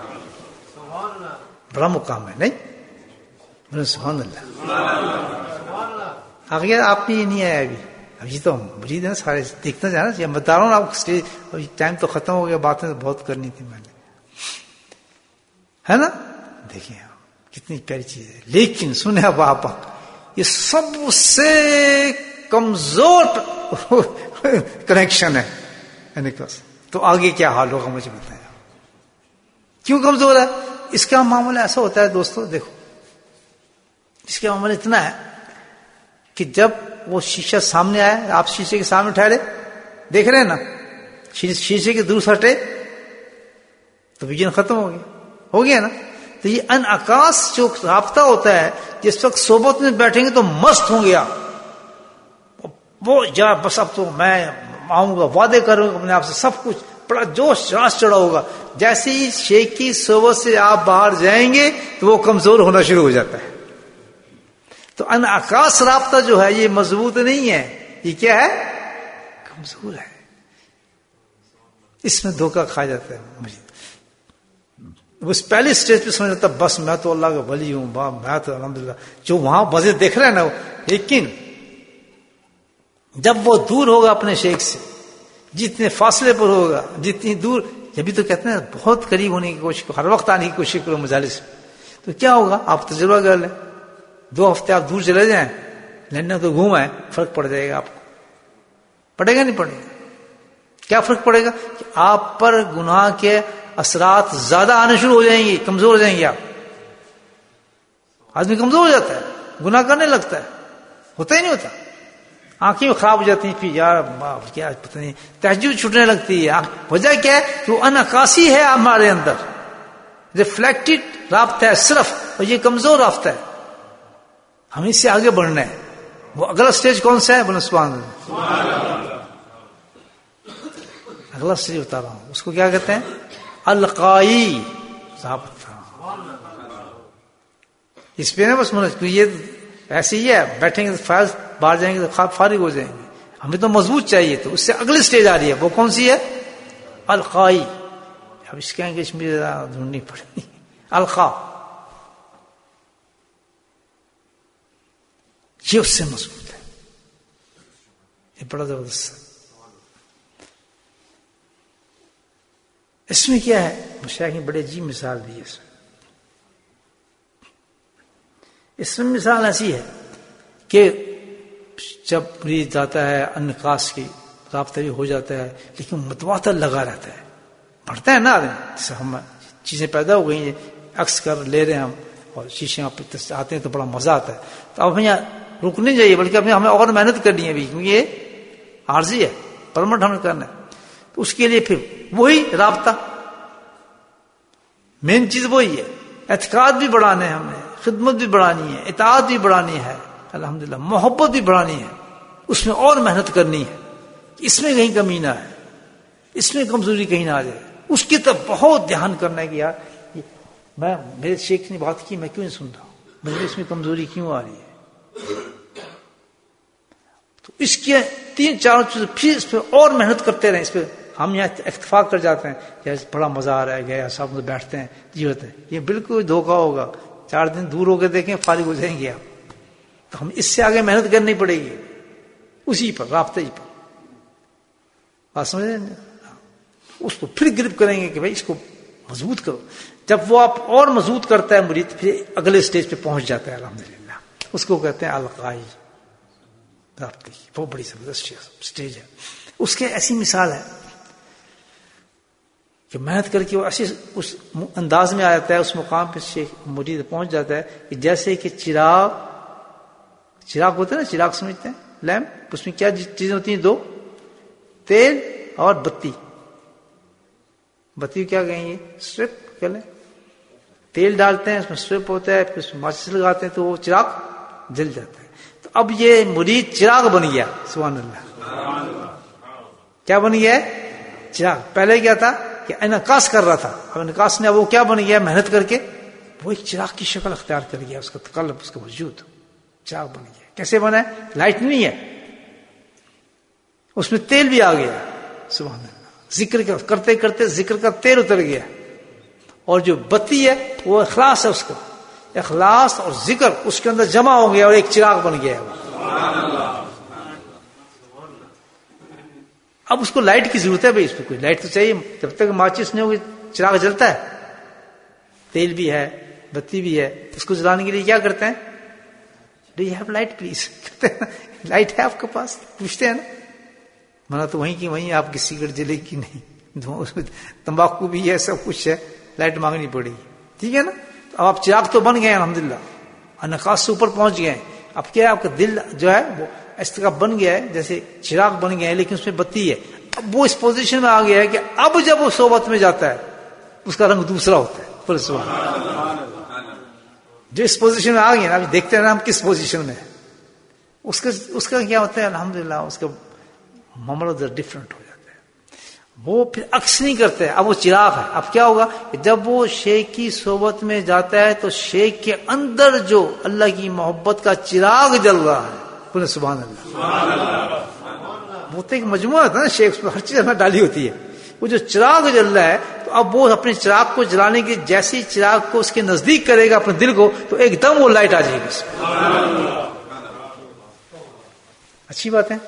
بڑا مقام ہے نہیں؟ سبحان اللہ. آگے آپ نے یہ نہیں آیا ابھی، ابھی تو مرید ہے سارے، دیکھنا جانا چاہیے. میں بتا رہا ہوں آپ کو، ابھی ٹائم تو ختم ہو گیا، باتیں تو بہت کرنی تھی میں نے، ہے نا. دیکھیں کتنی پیاری چیز ہے. لیکن سنیں اب آپ، یہ سب سے کمزور کنیکشن ہے. تو آگے کیا حال ہوگا مجھے بتائیں. کیوں کمزور ہے؟ اس کا معاملہ ایسا ہوتا ہے دوستو، دیکھو اس کا معاملہ اتنا ہے کہ جب وہ شیشہ سامنے آیا، آپ شیشے کے سامنے ٹھہرے دیکھ رہے ہیں نا، شیشے کے دور سے ہٹے تو ویژن ختم ہو گیا، ہو گیا نا. تو یہ ان عکاس جو رابطہ ہوتا ہے، جس وقت صحبت میں بیٹھیں گے تو مست ہوں گیا وہ، جا بس اب تو میں آؤں گا، وعدے کروں گا اپنے آپ سے، سب کچھ بڑا جوش راس چڑھا ہوگا. جیسے ہی شیخ کی صحبت سے آپ باہر جائیں گے تو وہ کمزور ہونا شروع ہو جاتا ہے. تو ان عکاس رابطہ جو ہے یہ مضبوط نہیں ہے، یہ کیا ہے؟ کمزور ہے. اس میں دھوکہ کھا جاتا ہے مجھے. اس پہلی سٹیج پہ سمجھ جاتا بس میں تو اللہ کا ولی ہوں، میں تو الحمدللہ، جو وہاں مزے دیکھ رہے ہیں نا. لیکن جب وہ دور ہوگا اپنے شیخ سے، جتنے فاصلے پر ہوگا، جتنی دور، جبھی تو کہتے ہیں بہت قریب ہونے کی کوشش کرو، ہر وقت آنے کی کوشش کرو مجالس میں. تو کیا ہوگا؟ آپ تجربہ کر لیں، دو ہفتے آپ دور چلے جائیں، لندن تو گھوم آئے، فرق پڑ جائے گا آپ کو. پڑے گا نہیں پڑے گا؟ کیا فرق پڑے گا؟ کہ آپ پر گناہ کے اثرات زیادہ آنے شروع ہو جائیں گے، کمزور ہو جائیں گے آپ. آدمی کمزور ہو جاتا ہے، گناہ کرنے لگتا ہے، ہوتا ہی نہیں ہوتا. آنکھیں خراب ہو جاتی ہیں، پھر یار کیا پتہ نہیں تہجد چھوٹنے لگتی ہے. وجہ کیا ہے؟ کہ وہ انعکاسی ہے ہمارے اندر، ریفلیکٹڈ رابطہ ہے صرف، اور یہ کمزور رابطہ ہے. ہم اس سے آگے بڑھنا ہے. وہ اگلا سٹیج کون سا ہے؟ بولو سبحان اللہ. اگلا سٹیج بتا رہا ہوں، اس کو کیا کہتے ہیں؟ القائی رابطہ. اس پہ نا بس من یہ ایسے ہی ہے، بیٹھیں گے تو فیض، باہر جائیں گے تو خواب فارغ ہو جائیں گے. ہمیں تو مضبوط چاہیے. تو اس سے اگلی سٹیج آ رہی ہے، وہ کون سی ہے؟ القائی. اب اس کے انگلش میں ڈھونڈنی پڑے گی. القا یہ اس سے مضبوط ہے. یہ بڑا زبردست ہے. اس میں کیا ہے؟ مشایخ نے بڑی عجیب مثال دی ہے. اس میں اس میں مثال ایسی ہے کہ جب مریض جاتا ہے انکاس کی رابطہ بھی ہو جاتا ہے لیکن متواتر لگا رہتا ہے. پڑھتا ہے نا آدمی, جیسے ہم چیزیں پیدا ہو گئی ہیں, عکس کر لے رہے ہیں ہم اور شیشے آتے ہیں تو بڑا مزہ آتا ہے. تو اب یہاں رک نہیں چاہیے بلکہ اپنے ہمیں اور محنت کرنی ہے بھی, کیونکہ یہ عارضی ہے, پرمنٹ ہمیں کرنا ہے. تو اس کے لیے پھر وہی رابطہ, مین چیز وہی ہے. اعتقاد بھی بڑھانے ہیں ہمیں, خدمت بھی بڑھانی ہے, اطاعت بھی بڑھانی ہے, الحمدللہ محبت بھی بڑھانی ہے. اس میں اور محنت کرنی ہے, اس میں کہیں کمی نہ ہے, اس میں کمزوری کہیں نہ آ جائے. اس کی طرف بہت دھیان کرنا ہے کہ یار میں میرے شیخ نے بات کی, میں کیوں نہیں سن رہا ہوں, مجھے اس میں کمزوری کیوں آ رہی ہے. تو اس کے تین چار چیز پھر اس پہ اور محنت کرتے رہیں. اس پہ ہم یہاں اتفاق کر جاتے ہیں جیسے بڑا مزہ آ رہا ہے, گیا سب بیٹھتے ہیں جی ہوتے ہیں. یہ بالکل دھوکا ہوگا. چار دن دور ہو کے دیکھیں فارغ ہو جائیں گے آپ. تو ہم اس سے آگے محنت کرنی پڑے گی اسی پر, رابطے ہی پر. بات سمجھ رہے ہیں؟ اس کو پھر گرپ کریں گے کہ بھائی اس کو مضبوط کرو. جب وہ آپ اور مضبوط کرتا ہے مرید, پھر اگلے سٹیج پہ پہنچ جاتا ہے الحمدللہ. اس کو کہتے ہیں القائی رابطے کی. بہت بڑی زبردست سٹیج ہے. اس کے ایسی مثال ہے کہ محنت کر کے وہ ایسے اس انداز میں آ جاتا ہے, اس مقام پہ شیخ مرید پہنچ جاتا ہے کہ جیسے کہ چراغ چراغ ہوتا ہے نا, چراغ سمجھتے ہیں, لیمپ. اس میں کیا چیزیں ہوتی ہیں؟ دو, تیل اور بتی. بتی کیا کہیں گے؟ اسٹرپ کر لیں. تیل ڈالتے ہیں, اس میں اسٹرپ ہوتا ہے, پھر اس میں ماچس لگاتے ہیں تو وہ چراغ جل جاتا ہے. تو اب یہ مرید چراغ بن گیا. سبحان اللہ. کیا بن گیا ہے؟ چراغ. پہلے کیا تھا کہ انعکاس کر رہا تھا, اب انعکاس نے اب وہ کیا بن گیا؟ محنت کر کے وہ ایک چراغ کی شکل اختیار کر گیا. اس کا قلب, اس کا وجود چراغ بن گیا. کیسے بنا ہے؟ لائٹ نہیں ہے, اس میں تیل بھی آ گیا. سبحان اللہ. ذکر کرتے کرتے ذکر کا تیل اتر گیا. اور جو بتی ہے وہ اخلاص ہے, اس کا اخلاص اور ذکر اس کے اندر جمع ہو گیا اور ایک چراغ بن گیا ہے. اب اس کو لائٹ کی ضرورت ہے بھائی, اس پہ کوئی لائٹ تو چاہیے. جب تک ماچس نہیں ہوگی چراغ جلتا ہے. تیل بھی ہے, بتی بھی ہے, اس کو جلانے کے لیے کیا کرتے ہیں؟ Do you have light please? Light ہے آپ کے پاس؟ پوچھتے ہیں نا. منا تو وہیں کی وہیں آپ کی سگریٹ جلے گی نہیں, تمباکو بھی ہے, سب کچھ ہے, لائٹ مانگنی پڑے گی. ٹھیک ہے نا. اب آپ چراغ تو بن گئے ہیں الحمدللہ, انعکاس سے اوپر پہنچ گئے ہیں. اب کیا ہے, آپ کا دل جو ہے وہ اس طرح بن گیا ہے جیسے چراغ بن گیا ہے, لیکن اس میں بتی ہے. اب وہ اس پوزیشن میں آ گیا ہے کہ اب جب وہ صحبت میں جاتا ہے اس کا رنگ دوسرا ہوتا ہے. پر جو اس پوزیشن میں آ گیا نا, ابھی دیکھتے ہیں نا ہم کس پوزیشن میں ہے, اس کا اس کا کیا ہوتا ہے الحمدللہ, اس کا معاملہ ڈفرنٹ ہو جاتا ہے. وہ پھر عکس نہیں کرتے, اب وہ چراغ ہے. اب کیا ہوگا کہ جب وہ شیخ کی صحبت میں جاتا ہے تو شیخ کے اندر جو اللہ کی محبت کا چراغ جل رہا ہے. بولے سبحان اللہ. وہ تو ایک مجموعہ تھا نا, شیخ ہر چیز میں ڈالی ہوتی ہے. وہ جو چراغ جل رہا ہے تو اب وہ اپنے چراغ کو جلانے کے جیسے چراغ کو اس کے نزدیک کرے گا اپنے دل کو, تو ایک دم وہ لائٹ آ جائے گی. اچھی بات ہے.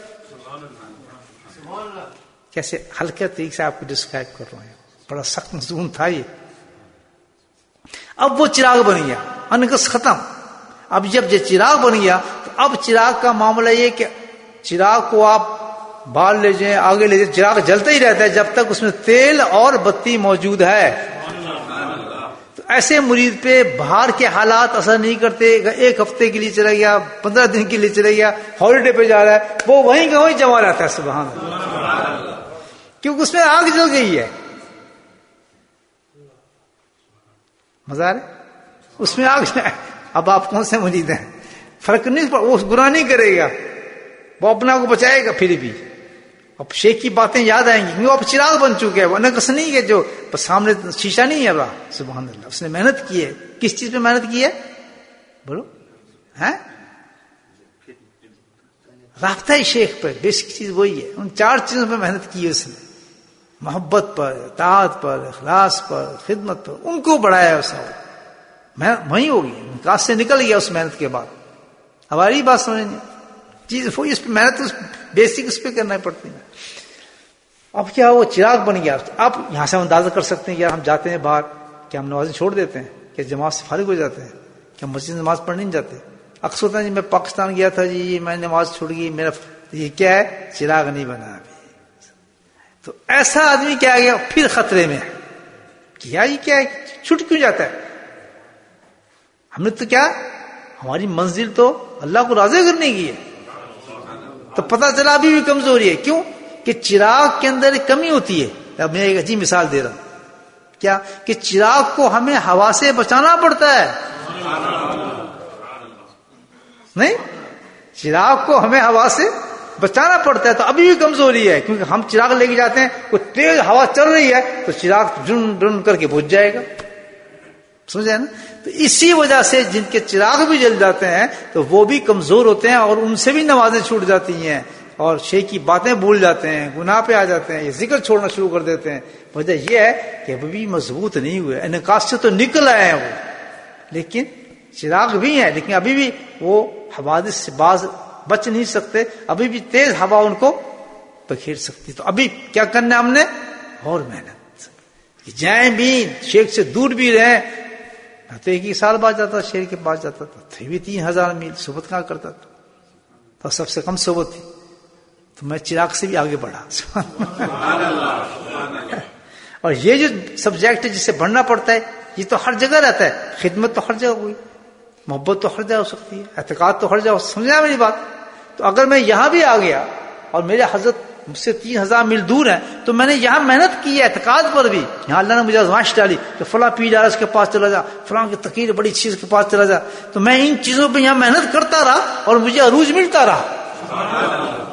کیسے ہلکے طریقے سے آپ کو ڈسکرائب کر رہے ہیں, بڑا سخت مضمون تھا یہ. اب وہ چراغ بن گیا, انکس ختم. اب جب یہ چراغ بن گیا تو اب چراغ کا معاملہ یہ کہ چراغ کو آپ باہر لے جائیں, آگے لے جائیں, چراغ جلتا ہی رہتا ہے جب تک اس میں تیل اور بتی موجود ہے. تو ایسے مرید پہ باہر کے حالات اثر نہیں کرتے. ایک ہفتے کے لیے چلا گیا, پندرہ دن کے لیے چلا گیا, ہالیڈے پہ جا رہا ہے, وہ وہیں کا وہیں جمع رہتا ہے. سبحان اللہ. کیونکہ اس میں آگ جل گئی ہے. مزہ آ رہا ہے اس میں آگ. اب آپ کون سے مرید ہیں, فرق نہیں پڑا. وہ گناہ نہیں کرے گا, وہ اپنا کو بچائے گا. پھر بھی اب شیخ کی باتیں یاد آئیں گی کیونکہ وہ اب چراغ بن چکے ہیں. وہ نقص نہیں ہے جو سامنے شیشہ نہیں ہے رہا. سبحان اللہ. اس نے محنت کی ہے. کس چیز پہ محنت کی ہے بولو؟ ہے رابطہ شیخ پر. بیسک چیز وہی ہے. ان چار چیزوں پہ محنت کی ہے اس نے, محبت پر, اطاعت پر, اخلاص پر, خدمت پر. ان کو بڑھایا اس نے. وہیں ہوگی, نکاس سے نکل گیا اس محنت کے بعد. ہماری بات سمجھیں چیز وہ اس پہ محنت اس بیسک اس پہ کرنا پڑتی ہے. اب کیا وہ چراغ بن گیا. اب یہاں سے ہم اندازہ کر سکتے ہیں کہ یار ہم جاتے ہیں باہر, کیا ہم نمازیں چھوڑ دیتے ہیں, کیا جماعت سے فارغ ہو جاتے ہیں, کیا مسجد نماز پڑھنے نہیں جاتے؟ اکثر ہوتا ہے جی میں پاکستان گیا تھا جی میں نماز چھوڑ گئی, میرا یہ کیا ہے چراغ نہیں بنا ابھی. تو ایسا آدمی کیا گیا پھر خطرے میں ہے. کیا یہ کیا ہے چھٹ کیوں جاتا ہے؟ ہم نے تو کیا ہماری منزل تو اللہ کو راضی کرنے کی ہے, تو پتہ چلا ابھی بھی کمزوری ہے. کیوں کہ چراغ کے اندر ایک کمی ہوتی ہے. اب میں ایک عجیب مثال دے رہا ہوں, کیا کہ چراغ کو ہمیں ہوا سے بچانا پڑتا ہے, نہیں چراغ کو ہمیں ہوا سے بچانا پڑتا ہے. تو ابھی بھی کمزوری ہے, کیونکہ ہم چراغ لے کے جاتے ہیں, کوئی تیز ہوا چل رہی ہے تو چراغ جن جن کر کے بجھ جائے گا, سمجھے نا. تو اسی وجہ سے جن کے چراغ بھی جل جاتے ہیں تو وہ بھی کمزور ہوتے ہیں, اور ان سے بھی نمازیں چھوٹ جاتی ہیں, اور شے کی باتیں بھول جاتے ہیں, گناہ پہ آ جاتے ہیں, یہ ذکر چھوڑنا شروع کر دیتے ہیں. وجہ یہ ہے کہ ابھی بھی مضبوط نہیں ہوئے, انعکاس سے تو نکل آئے ہیں وہ, لیکن چراغ بھی ہیں, لیکن ابھی بھی وہ حوادث سے باز بچ نہیں سکتے, ابھی بھی تیز ہوا ان کو بکھیر سکتی. تو ابھی کیا کرنا ہم نے, اور محنت, جائیں بھی شیخ سے دور بھی رہیں. میں تو ایک ہی سال بعد جاتا شیخ کے پاس جاتا تھا, تھے بھی تین ہزار میل, صحبت کہاں کرتا تھا, تو سب سے کم صحبت تھی, تو میں چراغ سے بھی آگے بڑھا. اور یہ جو سبجیکٹ جسے بڑھنا پڑتا ہے یہ تو ہر جگہ رہتا ہے, خدمت تو ہر جگہ ہوئی, محبت تو ہر جگہ ہو سکتی ہے, اعتقاد تو ہر جگہ. سمجھا میری بات؟ تو اگر میں یہاں بھی آ گیا اور میرے حضرت مجھ سے تین ہزار میل دور ہیں, تو میں نے یہاں محنت کی ہے اعتقاد پر بھی. یہاں اللہ نے مجھے آزمائش ڈالی کہ فلاں پیر جا رہا اس کے پاس چلا جا, فلاں کی تقریر بڑی چیز کے پاس چلا جا, تو میں ان چیزوں پہ یہاں محنت کرتا رہا اور مجھے عروج ملتا رہا.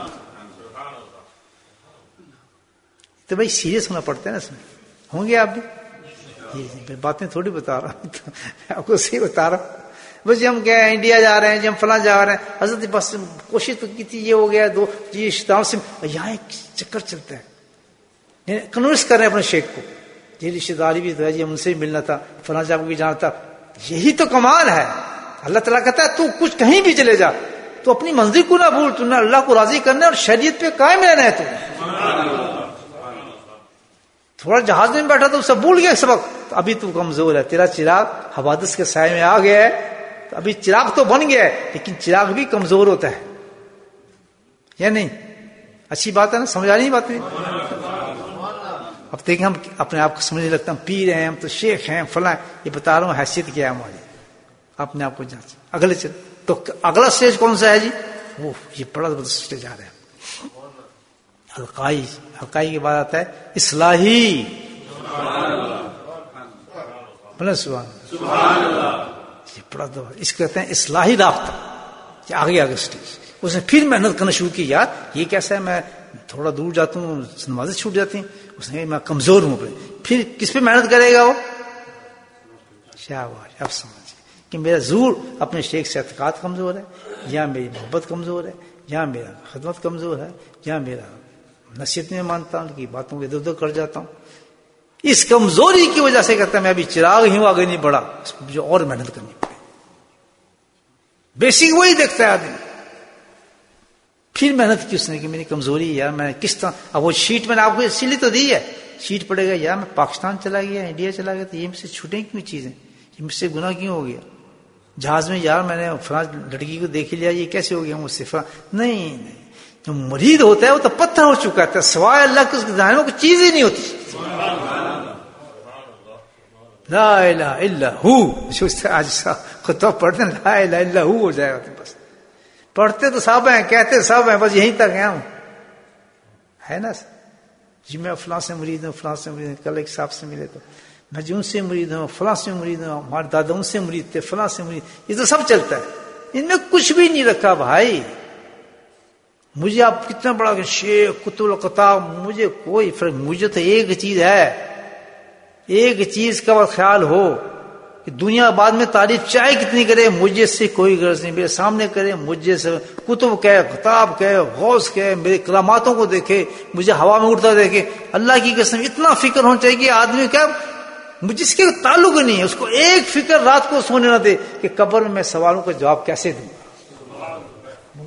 تو بھائی سیریس ہونا پڑتا ہے نا اس میں. ہوں گے آپ بھی؟ یہ باتیں تھوڑی بتا رہا ہوں, آپ کو صحیح بتا رہا ہوں. بس جی ہم کیا انڈیا جا رہے ہیں, جی ہم فلاں جا رہے ہیں, حضرت بس کوشش تو کی تھی, یہ ہو گیا دو جی رشتہ سے, یہاں ایک چکر چلتا ہے, کنورس کر رہے ہیں اپنے شیخ کو, جی رشتے داری بھی تو ہے جی ہم ان سے بھی ملنا تھا, فلاں جا کو بھی جانا تھا. یہی تو کمال ہے. اللہ تعالیٰ کہتا ہے تو کچھ کہیں بھی چلے جا, تو اپنی منزل کو نہ بھول, تو نہ اللہ کو راضی کرنا اور شریعت پہ قائم رہنا ہے. تو تھوڑا جہاز میں بیٹھا تو سب بھول گیا سبق, تو ابھی تو کمزور ہے, تیرا چراغ حوادث کے سائے میں آ گیا ہے, تو ابھی چراغ تو بن گیا ہے لیکن چراغ بھی کمزور ہوتا ہے, یا نہیں؟ اچھی بات ہے نا, سمجھ آ رہی بات نہیں؟ اب دیکھیں ہم اپنے آپ کو سمجھنے لگتے ہیں, ہم پیر ہیں, ہم تو شیخ ہیں, فلاں. یہ بتا رہا ہوں حیثیت کیا ہے ہماری, اپنے آپ کو جانچ. اگلے چل تو اگلا اسٹیج کون سا ہے جی؟ وہ یہ بڑا زبردست اسٹیج آ رہا ہے, حلقائی. حلقائی کے بعد آتا ہے اصلاحی. بولے سبحان اللہ. یہ بڑا دو, اس کو کہتے ہیں اصلاحی رابطہ. یہ آگے آگے اسٹیج. اس نے پھر محنت کرنا شروع کی, یار یہ کیسا ہے, میں تھوڑا دور جاتا ہوں نمازیں چھوٹ جاتی ہیں. اس نے میں کمزور ہوں. پھر کس پہ محنت کرے گا وہ؟ شاباش, اب سمجھ کہ میرا زور اپنے شیخ سے اعتقاد کمزور ہے, یا میری محبت کمزور ہے, یا میرا خدمت کمزور ہے, یا میرا نصیحت میں مانتا ہوں کہ باتوں کو ادھر ادھر کر جاتا ہوں. اس کمزوری کی وجہ سے کہتا ہے میں ابھی چراغ ہی ہوں, آگے نہیں بڑھا, اس کو مجھے اور محنت کرنی پڑے. بیسک وہی دیکھتا ہے آدمی. پھر محنت کی اس نے کہ میری کمزوری ہے, یار میں کس طرح. اب وہ شیٹ میں نے آپ کو اسی لیے تو دی ہے, شیٹ پڑے گا, یار میں پاکستان چلا گیا, انڈیا چلا گیا, تو یہ مجھ سے چھوٹیں کیوں چیزیں, یہ مجھ سے گناہ کیوں ہو گیا. جہاز میں یار میں نے فلاں لڑکی کو دیکھ لیا, یہ کیسے ہو گیا مجھ سے فلاں. نہیں نہیں, جو مرید ہوتا ہے وہ تو پتھر ہو چکا ہے, سوائے اللہ کے اس کے ذہن میں کوئی چیز ہی نہیں ہوتی. لا الہ الا ہو, آج خطبہ پڑھتے ہیں لا الہ الا ہو ہو جائے گا. بس پڑھتے تو سب ہیں, کہتے سب ہیں, بس یہیں تک گیا ہوں, ہے نا جی میں فلاں سے مرید ہوں, فلاں سے مرید ہوں. کل ایک صاحب سے ملے تو میں جی ان سے مرید ہوں, فلاں سے مرید ہوں, ہمارے دادا ان سے مرید تھے, فلاں سے مرید. یہ تو سب چلتا ہے, ان میں کچھ بھی نہیں رکھا بھائی. مجھے آپ کتنا بڑا کہ شیخ قطب القطاب, مجھے کوئی فرق. مجھے تو ایک چیز ہے, ایک چیز کا خیال ہو کہ دنیا بعد میں تعریف چاہے کتنی کرے, مجھے سے کوئی غرض نہیں. میرے سامنے کرے, مجھے سے کتب کہے, خطاب کہے, غوث کہے, میرے کراماتوں کو دیکھے, مجھے ہوا میں اڑتا دیکھے. اللہ کی قسم اتنا فکر ہونا چاہیے کہ آدمی کیا جس کے تعلق نہیں ہے اس کو ایک فکر رات کو سونے نہ دے کہ قبر میں میں سوالوں کا جواب کیسے دوں.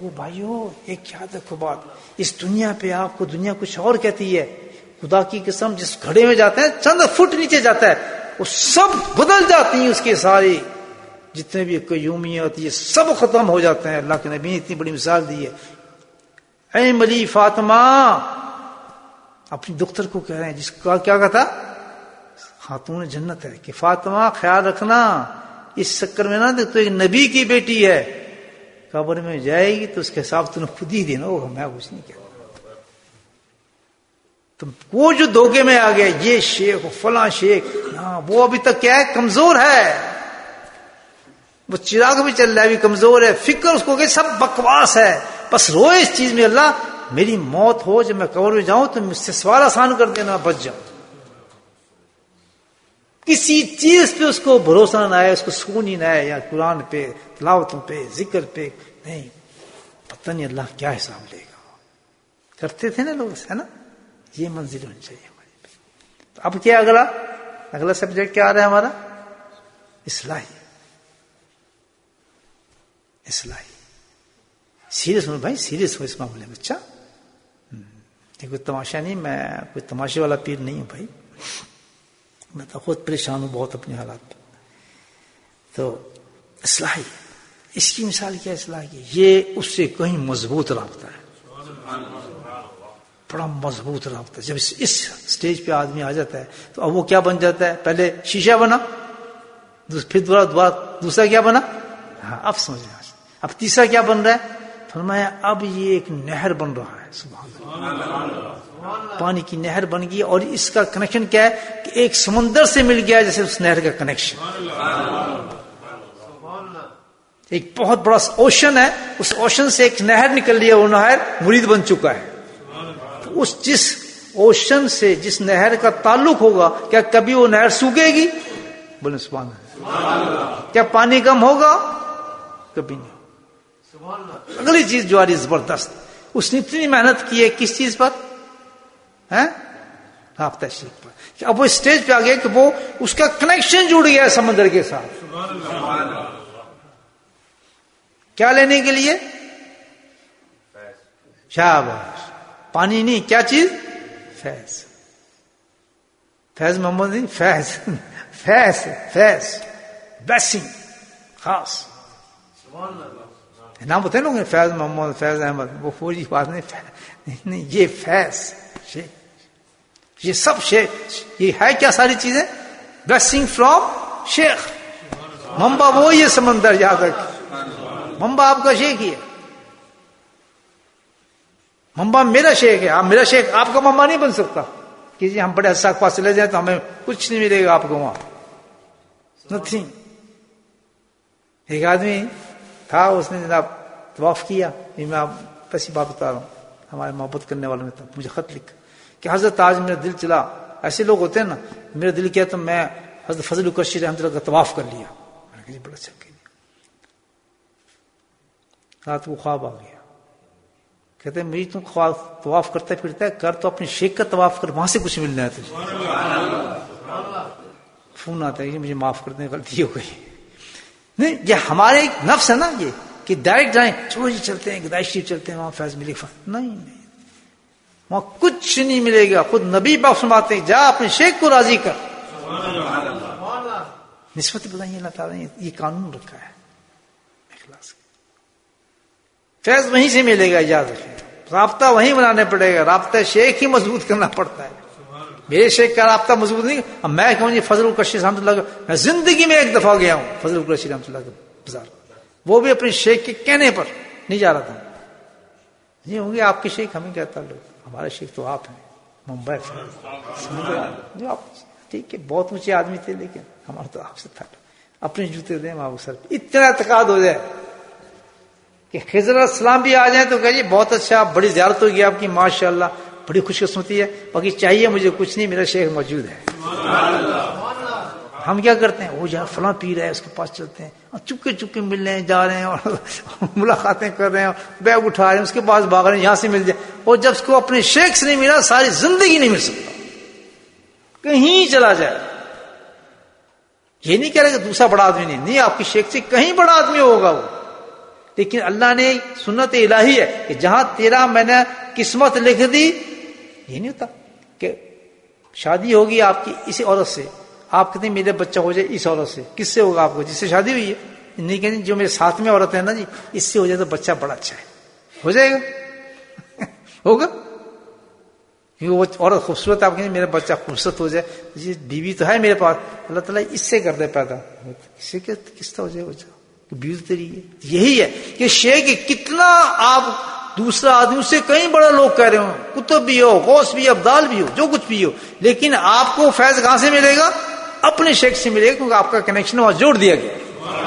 وہ بھائیو ایک یاد رکھو بات، اس دنیا پہ آپ کو دنیا کچھ اور کہتی ہے. خدا کی قسم جس گھڑے میں جاتے ہیں چند فٹ نیچے جاتا ہے وہ سب بدل جاتی ہیں، اس کے ساری جتنے بھی قیومیت یہ سب ختم ہو جاتے ہیں. اللہ کے نبی نے اتنی بڑی مثال دی ہے. اے ملی فاطمہ، اپنی دختر کو کہہ رہے ہیں جس کا کیا کہا تھا خاتون جنت ہے کہ فاطمہ خیال رکھنا اس چکر میں نہ تو ایک نبی کی بیٹی ہے، قبر میں جائے گی تو اس کے حساب تم خود ہی دینا ہوگا، میں کچھ نہیں کہتا. تم وہ جو دھوکے میں آ گیا یہ شیخ فلاں شیخ، ہاں وہ ابھی تک کیا ہے کمزور ہے، وہ چراغ بھی چل رہا ہے بھی کمزور ہے، فکر اس کو کہ سب بکواس ہے، بس روئے اس چیز میں اللہ میری موت ہو جب میں قبر میں جاؤں تو مجھ سے سوال آسان کر دینا بچ جاؤں. کسی چیز پہ اس کو بھروسہ نہ آئے، اس کو سکون ہی نہ آئے، یا قرآن پہ تلاوتوں پہ ذکر پہ نہیں، پتہ نہیں اللہ کیا حساب لے گا. کرتے تھے نا لوگ، ہے نا، یہ منزل ہونی چاہیے ہماری. تو اب کیا اگلا اگلا سبجیکٹ کیا آ رہا ہے ہمارا؟ اصلاحی. اصلاحی سیریس ہو بھائی، سیریس ہو اس معاملے میں. اچھا یہ کوئی تماشا نہیں، میں کوئی تماشے والا پیر نہیں ہوں بھائی، میں تو خود پریشان ہوں بہت اپنے حالات پہ. تو اصلاحی اس کی مثال کیا اصلاح کی؟ یہ اس سے کہیں مضبوط رابطہ ہے، بڑا مضبوط رابطہ. جب اس اس سٹیج پہ آدمی آ جاتا ہے تو اب وہ کیا بن جاتا ہے؟ پہلے شیشہ بنا، پھر دوبارہ دوسرا کیا بنا؟ ہاں اب سمجھ آج. اب تیسرا کیا بن رہا ہے؟ فرمایا اب یہ ایک نہر بن رہا ہے. سبحان اللہ، پانی کی نہر بن گئی. اور اس کا کنیکشن کیا ہے کہ ایک سمندر سے مل گیا جیسے اس نہر کا کنیکشن. ایک بہت بڑا اوشن ہے، اس اوشن سے ایک نہر نکل رہی ہے، وہ نہر مرید بن چکا ہے. تو اس جس اوشن سے جس نہر کا تعلق ہوگا کیا کبھی وہ نہر سوکھے گی؟ بولے سبحان اللہ. کیا پانی کم ہوگا؟ کبھی نہیں. اگلی چیز جو آ رہی زبردست، اس نے اتنی محنت کی ہے کس چیز پر؟ رابطہ شیخ پر. کہ اب وہ اسٹیج پہ آ گیا کہ وہ اس کا کنیکشن جڑ گیا ہے سمندر کے ساتھ. کیا لینے کے لیے؟ شاباش. پانی نہیں، کیا چیز؟ فیض. فیض محمد نہیں، فیض فیض فیض بلیسنگ خاص نام ہوتے ہیں لوگ، فیض محمد، فیض احمد، وہ پوری بات نہیں. نہیں یہ فیض شیخ، یہ سب شیخ. یہ ہے کیا ساری چیزیں؟ بلیسنگ فرام شیخ. منبع وہ یہ سمندر، یاد رکھ، منبع آپ کا شیخ ہی ہے. منبع میرا شیخ ہے. آپ میرا شیخ آپ کا منبع نہیں بن سکتا کہ جی ہم بڑے حساس کے پاس چلے جائیں تو ہمیں کچھ نہیں ملے گا آپ کو وہاں. نتھنگ. ایک آدمی تھا، اس نے جناب طواف کیا، یہ میں آپ ایسی بات بتا رہا ہوں، ہمارے محبت کرنے والوں میں تھا. مجھے خط لکھا کہ حضرت آج میرا دل چلا، ایسے لوگ ہوتے ہیں نا، میرا دل کیا تو میں حضرت فضل القشیر رحمۃ اللہ کا طواف کر لیا. میں نے کہا بڑا اچھا کیا. رات کو خواب آ گیا، کہتے ہیں مجھے تم طواف کرتا پھرتا ہے، کر تو اپنے شیخ کا طواف کر، وہاں سے کچھ ملنا ہے تجھے. فون آتا ہے کہ مجھے معاف کر دیں، غلطی ہو گئی. نہیں، یہ ہمارے ایک نفس ہے نا، یہ کہ ڈائریکٹ جائیں، چلو جی چلتے ہیں گدائی شریف چلتے ہیں، وہاں فیض ملے گا. نہیں نہیں، وہاں کچھ نہیں ملے گا. خود نبی باپ فرماتے ہیں جا اپنے شیخ کو راضی کر. نسبت بتائیے اللہ تعالیٰ نے یہ قانون رکھا ہے اخلاص. فیض وہیں سے ملے گا. یاد رکھیں، رابطہ وہیں بنانے پڑے گا. رابطہ شیخ ہی مضبوط کرنا پڑتا ہے. میرے شیخ کا رابطہ مضبوط نہیں. اب میں کہوں جی فضل القشیر رحمۃ اللہ کا، میں زندگی میں ایک دفعہ گیا ہوں فضل القشیر رحمۃ اللہ کے بازار، وہ بھی اپنے شیخ کے کہنے پر نہیں جا رہا تھا. جی ہوں گے آپ کے شیخ، ہمیں کہتا لوگ ہمارے شیخ تو آپ ہیں ممبئی جو آپ ٹھیک ہے، بہت اونچے آدمی تھے، لیکن ہمارا تو آپ سے تھا. اپنے جوتے دیں وہاں سر پہ. اتنا اعتقاد ہو جائے کہ خضر علیہ السلام بھی آ جائیں تو کہیے بہت اچھا، بڑی زیارت ہوگی آپ کی، ماشاء اللہ بڑی خوش قسمتی ہے، باقی چاہیے مجھے کچھ نہیں، میرا شیخ موجود ہے. ہم کیا کرتے ہیں، وہ جہاں فلاں پیر ہے اس کے پاس چلتے ہیں، اور چپکے چپکے مل رہے ہیں، جا رہے ہیں اور ملاقاتیں کر رہے ہیں، بیگ اٹھا رہے ہیں، اس کے پاس بھاگ رہے ہیں یہاں سے مل جائے. اور جب اس کو اپنے شیخ سے نہیں ملا ساری زندگی نہیں مل سکتا. کہیں چلا جائے، یہ نہیں کہہ رہے کہ دوسرا بڑا آدمی نہیں، نہیں آپ کے شیخ سے کہیں بڑا آدمی ہوگا وہ. لیکن اللہ نے سنت الہی ہے کہ جہاں تیرا میں نے قسمت لکھ دی، یہ نہیں ہوتا کہ شادی ہوگی آپ کی اسی عورت سے، آپ کہتے ہیں میرا بچہ ہو جائے اس عورت سے، کس سے ہوگا آپ کو؟ جس سے شادی ہوئی ہے. نہیں کہیں جو میرے ساتھ میں عورت ہے نا جی اس سے ہو جائے تو بچہ بڑا اچھا ہے، ہو جائے گا ہوگا، کیونکہ وہ عورت خوبصورت ہے، آپ کہیں میرا بچہ خوبصورت ہو جائے، جی بیوی تو ہے میرے پاس، اللہ تعالیٰ اس سے کر دے پیدا، اس سے کس طرح ہو جائے بچہ؟ بیوی تیری ہے. یہی ہے کہ شیخ کتنا آپ دوسرا آدمی اس سے کئی بڑے لوگ کہہ رہے ہو، کتب بھی ہو، غوث بھی، ابدال بھی ہو، جو کچھ بھی ہو، لیکن آپ کو فیض کہاں سے ملے گا؟ اپنے شیخ سے ملے گا، کیونکہ آپ کا کنیکشن وہاں جوڑ دیا گیا.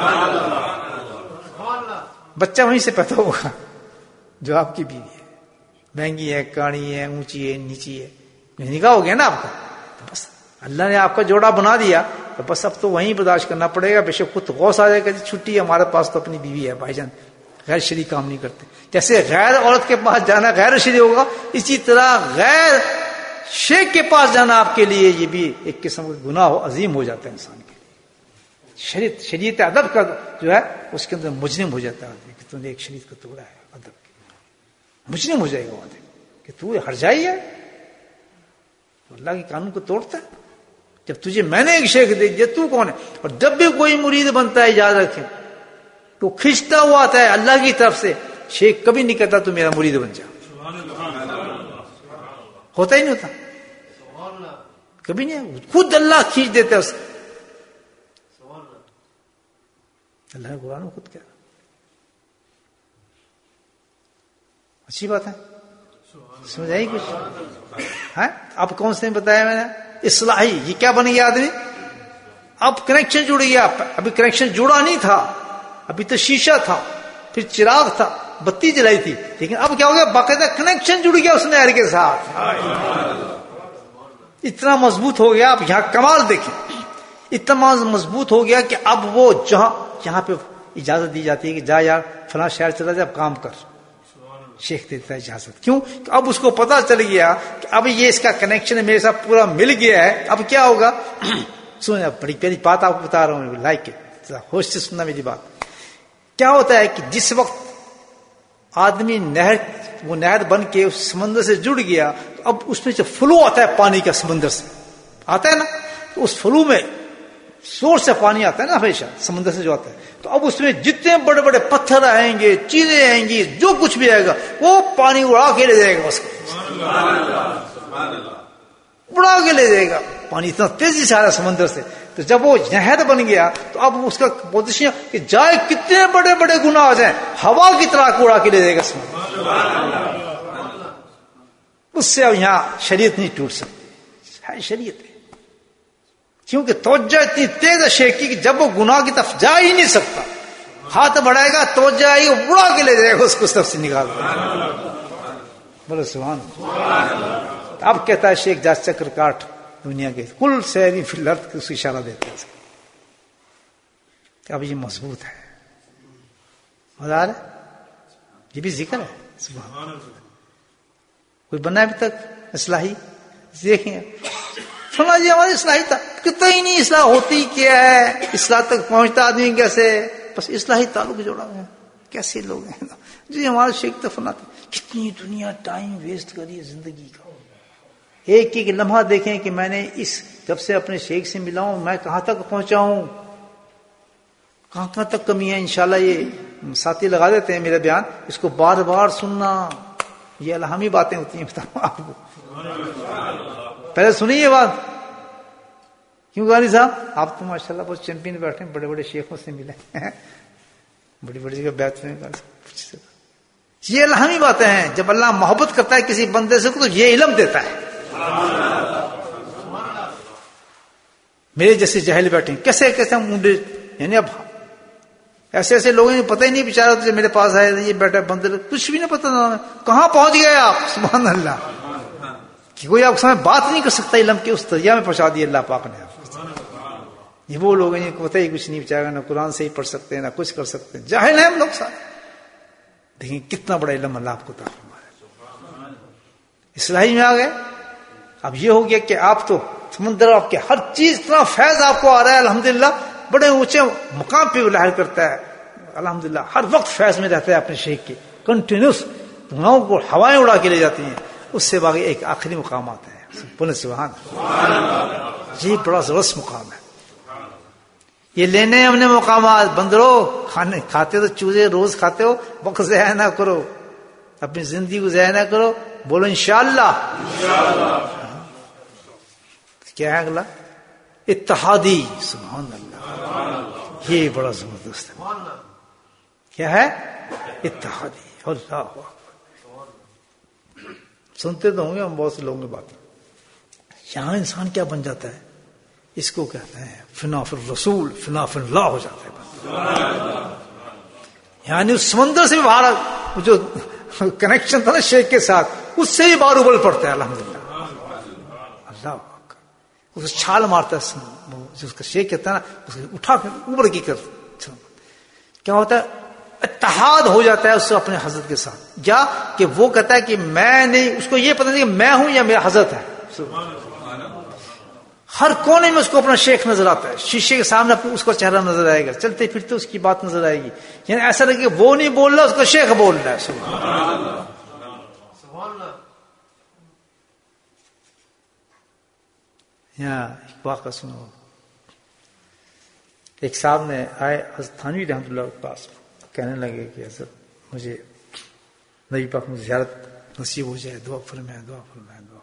بچہ وہیں سے پیدا ہوگا جو آپ کی بیوی ہے، مہنگی ہے، کاڑی ہے، اونچی ہے، نیچی ہے، نکاح ہو گیا نا آپ کا. بس اللہ نے آپ کا جوڑا بنا دیا، تو بس اب تو وہیں برداشت کرنا پڑے گا. بے شک خود غوث آ جائے گا، چھٹی ہے ہمارے پاس تو اپنی بیوی ہے بھائی جان، غیر شرعی کام نہیں کرتے. جیسے غیر عورت کے پاس جانا غیر شرعی ہوگا، اسی طرح غیر شیخ کے پاس جانا آپ کے لیے یہ بھی ایک قسم کا گناہ عظیم ہو جاتا ہے انسان کے لیے. شریعت شریعت ادب کا جو ہے اس کے اندر مجرم ہو جاتا ہے آدمی کہ تم نے ایک شریعت کا توڑا ہے، ادب کی مجرم ہو جائے گا آدمی کہ تو ہر جائی ہے، اللہ کے قانون کو توڑتا ہے. جب تجھے میں نے ایک شیخ دے دیا تو کون ہے؟ اور جب بھی کوئی مرید بنتا ہے یاد رکھیں تو کھنچتا ہوا آتا ہے اللہ کی طرف سے. شیخ کبھی نہیں کہتا تو میرا مرید بن جا، ہوتا ہی نہیں ہوتا، کبھی نہیں، خود اللہ کھینچ دیتا ہے اس کو. اللہ نے قرآن میں خود کیا اچھی بات ہے، سمجھ آئی کچھ؟ ہاں اب کون سے بتایا میں نے؟ اصلاحی. یہ کیا بن گیا آدمی؟ اب کنیکشن جڑ گیا. ابھی کنیکشن جڑا نہیں تھا، ابھی تو شیشہ تھا، پھر چراغ تھا، بتی جلائی تھی، لیکن اب کیا ہو گیا؟ باقاعدہ کنیکشن جڑ گیا اس نہر کے ساتھ، اتنا مضبوط ہو گیا. اب یہاں کمال دیکھیں، اتنا مضبوط ہو گیا کہ اب وہ جہاں یہاں پہ اجازت دی جاتی ہے کہ جا یار فلاں شہر چلا جا، اب کام کر، شیخ دیتا ہے اجازت. کیوں؟ کہ اب اس کو پتا چل گیا کہ اب یہ اس کا کنیکشن میرے ساتھ پورا مل گیا ہے. اب کیا ہوگا؟ سنیں، بڑی پیاری بات آپ کو بتا رہا ہوں، لائک اٹ، ہوش سے سننا میری بات. کیا ہوتا ہے کہ جس وقت آدمی نہر وہ نہر بن کے اس سمندر سے جڑ گیا تو اب اس میں جو فلو آتا ہے پانی کا سمندر سے آتا ہے نا، تو اس فلو میں سورس سے پانی آتا ہے نا ہمیشہ سمندر سے جو آتا ہے، تو اب اس میں جتنے بڑے بڑے پتھر آئیں گے، چیزیں آئیں گی، جو کچھ بھی آئے گا وہ پانی اڑا کے لے جائے گا، اس کو اڑا کے لے جائے گا. پانی اتنا تیزی سے آ رہا ہے سمندر سے. تو جب وہ نہر بن گیا تو اب اس کا پوزیشن کہ جائے کتنے بڑے بڑے گناہ آ جائیں، ہوا کی طرح کو اڑا کے لے جائے گا سمندر. اس سے اب یہاں شریعت نہیں ٹوٹ سکتی، ہے شریعت ہے، کیونکہ توجہ اتنی تیز ہے شیخ کی کہ جب وہ گناہ کی طرف جا ہی نہیں سکتا، ہاتھ بڑھائے گا توجہ آئے گی، اڑا کے لے جائے گا اس کو اس طرف سے نکال دے. بولو سبحان اللہ. اب کہتا ہے شیخ جا چکر کاٹ دنیا کے کل سیری فی الارض اس کو اشارہ دیتے ہیں. اب یہ مضبوط ہے، مزہ آ رہا ہے، یہ بھی ذکر ہے. سبحان اللہ. کوئی بنا ابھی تک اصلاحی؟ دیکھیں سنا جی ہماری اصلاحی تھا، کتنا ہی نہیں اصلاح ہوتی کیا ہے، اصلاح تک پہنچتا آدمی کیسے؟ بس اصلاحی تعلق جوڑا ہوا ہے. کیسے لوگ ہیں جی ہمارے شیخ تو فنا، کتنی دنیا ٹائم ویسٹ کری ہے زندگی کا. ایک ایک لمحہ دیکھیں کہ میں نے اس جب سے اپنے شیخ سے ملا ہوں میں کہاں تک پہنچا ہوں، کہاں کہاں تک کمی ہے. انشاءاللہ یہ ساتھی لگا دیتے ہیں میرا بیان، اس کو بار بار سننا، یہ الہامی باتیں ہوتی ہیں بتاؤں آپ کو. پہلے سنی یہ بات، کیوں غازی صاحب آپ تو ماشاءاللہ بہت چیمپئن بیٹھے ہیں، بڑے بڑے شیخوں سے ملے ہیں، بڑی بڑی جگہ بیٹھتے ہیں. یہ الہامی باتیں ہیں. جب اللہ محبت کرتا ہے کسی بندے سے تو یہ علم دیتا ہے. میرے جیسے جاہل بیٹھے ہیں، کیسے کیسے منڈے، یعنی اب ایسے ایسے لوگوں نے پتہ ہی نہیں بیچارہ تو میرے پاس آئے یہ بیٹھا بندے، کچھ بھی نہیں پتا کہاں پہنچ گئے آپ. سبحان اللہ. کہ کوئی آپ سمجھ بات نہیں کر سکتا علم کے اس دریا میں پہنچا دیا اللہ پاک نے. یہ وہ لوگ ہیں پتہ ہی کچھ نہیں بیچارہ، نہ قرآن سے ہی پڑھ سکتے ہیں نہ کچھ کر سکتے ہیں، جاہل ہیں ہم لوگ سارے. دیکھیں کتنا بڑا علم اللہ آپ کو عطا فرمایا. اصلاحی میں آ گئے. اب یہ ہو گیا کہ آپ تو سمندر آپ کے ہر چیز اتنا فیض آپ کو آ رہا ہے الحمدللہ، بڑے اونچے مقام پہ ظاہر کرتا ہے. الحمدللہ ہر وقت فیض میں رہتا ہے اپنے شیخ کے، کنٹینیوس گناہوں کو ہوائیں اڑا کے لے جاتی ہیں. اس سے باقی ایک آخری مقام آتا ہے، بولے سبحان اللہ. یہ بڑا زبردست مقام ہے. یہ لینے ہم نے مقامات. بندرو کھانے کھاتے تو چوزے روز کھاتے ہو، وقت ضائع نہ کرو، اپنی زندگی کو ضائع نہ کرو. بولو انشاءاللہ. کیا ہے اگلا؟ اتحادی. سبحان اللہ. یہ بڑا زبردست ہے. کیا ہے؟ اتحادی. اللہ سنتے تو ہوں گے ہم بہت سے لوگوں کی بات. یہاں انسان کیا بن جاتا ہے؟ اس کو کہتے ہیں فنا فی الرسول فنا فی اللہ ہو جاتا ہے. یعنی اس سمندر سے بھی باہر جو کنیکشن تھا نا شیخ کے ساتھ، اس سے بھی باہر ابل پڑتا ہے. الحمدللہ. اللہ اس چھال مارتا ہے جو اس کا شیخ کہتا ہے نا، اس کو اٹھا کے اوپر کی کر کیا ہوتا ہے؟ اتحاد ہو جاتا ہے اس سے اپنے حضرت کے ساتھ. یا کہ وہ کہتا ہے کہ میں نہیں، اس کو یہ پتہ نہیں کہ میں ہوں یا میرا حضرت ہے. ہر کونے میں اس کو اپنا شیخ نظر آتا ہے. شیشے کے سامنے اس کا چہرہ نظر آئے گا، چلتے پھرتے اس کی بات نظر آئے گی. یعنی ایسا لگے کہ وہ نہیں بول رہا، اس کا شیخ بول رہا ہے. سبحان اللہ. یہاں ایک واقعہ سنو. ایک صاحب نے آئے حضرت تھانوی رحمۃ اللہ کے پاس، کہنے لگے کہ حضرت مجھے نبی پاک میں زیارت نصیب ہو جائے، دعا فرمائے دعا فرمائے دعا.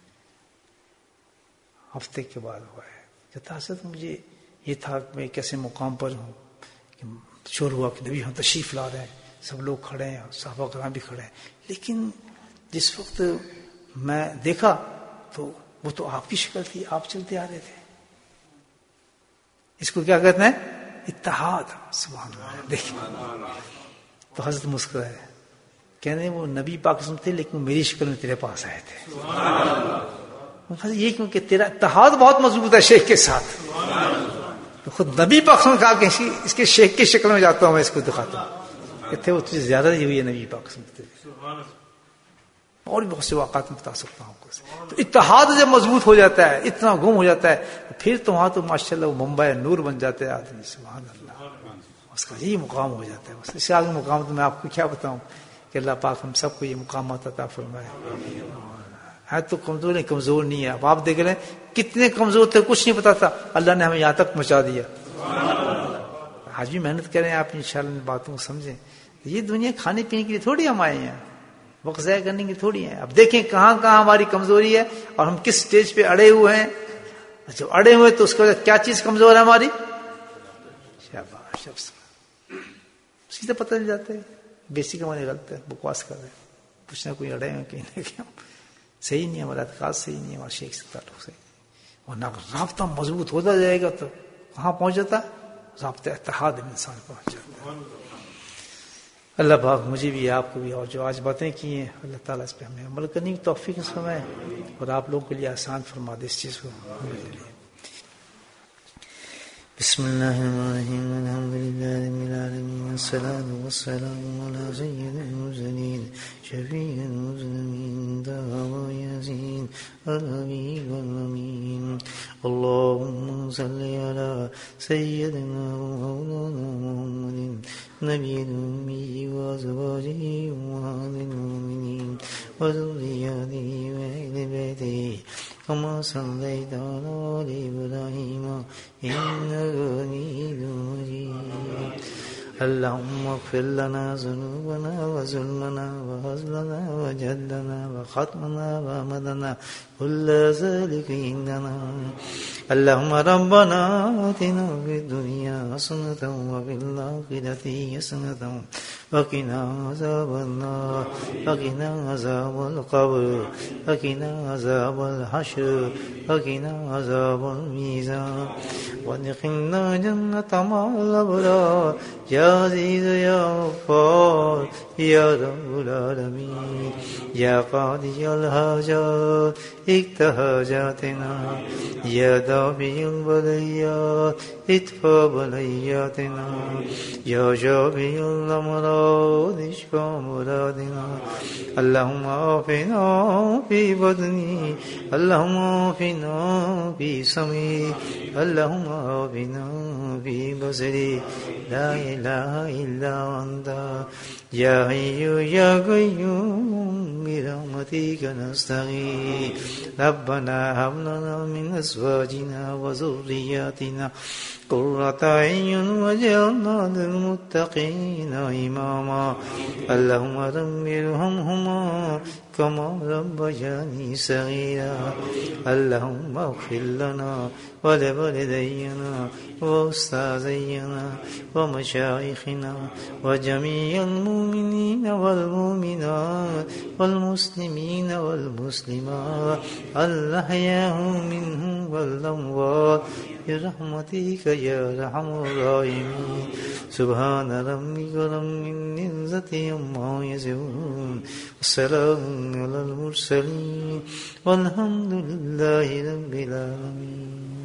ہفتے کے بعد ہوا ہے. کہتا حضرت مجھے یہ تھا کہ میں کیسے مقام پر ہوں کہ شور ہوا کہ نبی ہم تشریف لا رہے ہیں، سب لوگ کھڑے ہیں، صحابہ کرام بھی کھڑے ہیں، لیکن جس وقت میں دیکھا تو وہ تو آپ کی شکل تھی، آپ چلتے آ رہے تھے. اس کو کیا کہتے ہیں؟ اتحاد. سبحان اللہ. دیکھیں تو حضرت مسکرائے، کہنے وہ نبی پاک تھے لیکن میری شکل میں تیرے پاس آئے تھے. یہ کیونکہ تیرا اتحاد بہت مضبوط ہے شیخ کے ساتھ. تو خود نبی پاک نے کہا کہ اس کے شیخ کی شکل میں جاتا ہوں، میں اس کو دکھاتا ہوں کہ تھے وہ تجھے زیادہ ہی ہوئی ہے نبی پاک سنتے. اور بھی بہت سے واقعات میں بتا سکتا ہوں آپ کو. تو اتحاد جب مضبوط ہو جاتا ہے، اتنا گم ہو جاتا ہے، پھر تو وہاں تو ماشاءاللہ وہ ممبئی نور بن جاتے ہیں آدمی. سبحان اللہ. اس کا یہی مقام ہو جاتا ہے. بس اس سے آگے مقام تو میں آپ کو کیا بتاؤں کہ اللہ پاک ہم سب کو یہ مقامات عطا فرمائے. ہے تو کمزور نہیں، کمزور نہیں ہے. اب آپ دیکھ رہے ہیں کتنے کمزور تھے، کچھ نہیں پتا تھا، اللہ نے ہمیں یہاں تک پہنچا دیا. آج بھی محنت کریں آپ انشاءاللہ ان باتوں کو سمجھیں. یہ دنیا کھانے پینے کے لیے تھوڑی ہم آئے ہیں، وقت ضائع کرنے کی تھوڑی ہے. اب دیکھیں کہاں کہاں ہماری کمزوری ہے اور ہم کس سٹیج پہ اڑے ہوئے ہیں. جب اڑے ہوئے تو اس کی وجہ کیا چیز کمزور ہے ہماری؟ شاباش. اسی سے پتہ چل جاتا ہے بیسک ہماری غلط ہے، بکواس کر رہے ہیں، کچھ نہ کوئی اڑے ہیں کہیں نہ کہیں. صحیح نہیں ہے ہمارا اعتقاد، صحیح نہیں ہے ہمارا شیخ سے تعلق صحیح نہیں. ورنہ رابطہ مضبوط ہوتا جائے گا تو کہاں پہنچ جاتا؟ رابطہ اتحاد میں انسان پہنچ جاتا ہے. اللہ پاک مجھے بھی آپ کو بھی اور جو آج باتیں کی ہیں اللہ تعالیٰ اس پہ ہمیں عمل کرنے کی توفیق فرمائے اور آپ لوگوں کے لیے آسان فرما دے اس چیز کو. بسم اللہ الرحمن الرحیم الحمد للہ رب العالمین والصلاة والسلام علی سید المرسلین شفیع المذنبین دعوی یاسین الحبیب الامین. اللہم صلی علی سیدنا مولانا محمد نبی الأمی وأزواجه أمهات المؤمنين وذرياته وأهل بيته كما صليت على آل إبراهيم إنك حميد مجيد. اللهم اغفر لنا ذنوبنا وظلمنا وهزلنا وجهلنا وخطأنا وأمدنا كل ذلك عندنا. اللهم ربنا آتنا في الدنيا حسنة وفي الآخرة حسنة وقنا عذاب النار وقنا عذاب القبر وقنا عذاب الحشر وقنا عذاب الميزان وادخلنا جنة مع الأبرار يا عزيز يا غفار يا رب العالمين يا قاضي الحاجات اقض حاجاتنا يا دافع البليات ادفع بلياتنا يا شافي الأمراض اشفى مرادنا اللهم عافنا في بدني اللهم عافنا في سمعي اللهم عافنا في بصري لا إله إلا أنت يا حي يا قيوم برحمتك نستغيث ربنا هب لنا من أزواجنا وذرياتنا قرة أعين واجعلنا للمتقين إماما اللهم رب ارحمهما كما ربياني صغيرا اللهم اغفر لنا ولوالدينا وأستاذينا ومشايخنا وجميع المؤمنين والمؤمنات والمسلمين والمسلمات الأحياء منهم والأموات برحمتك يا أرحم الراحمين سبحان ربك رب العزة عما يصفون والسلام على المرسلين والحمد لله رب العالمين.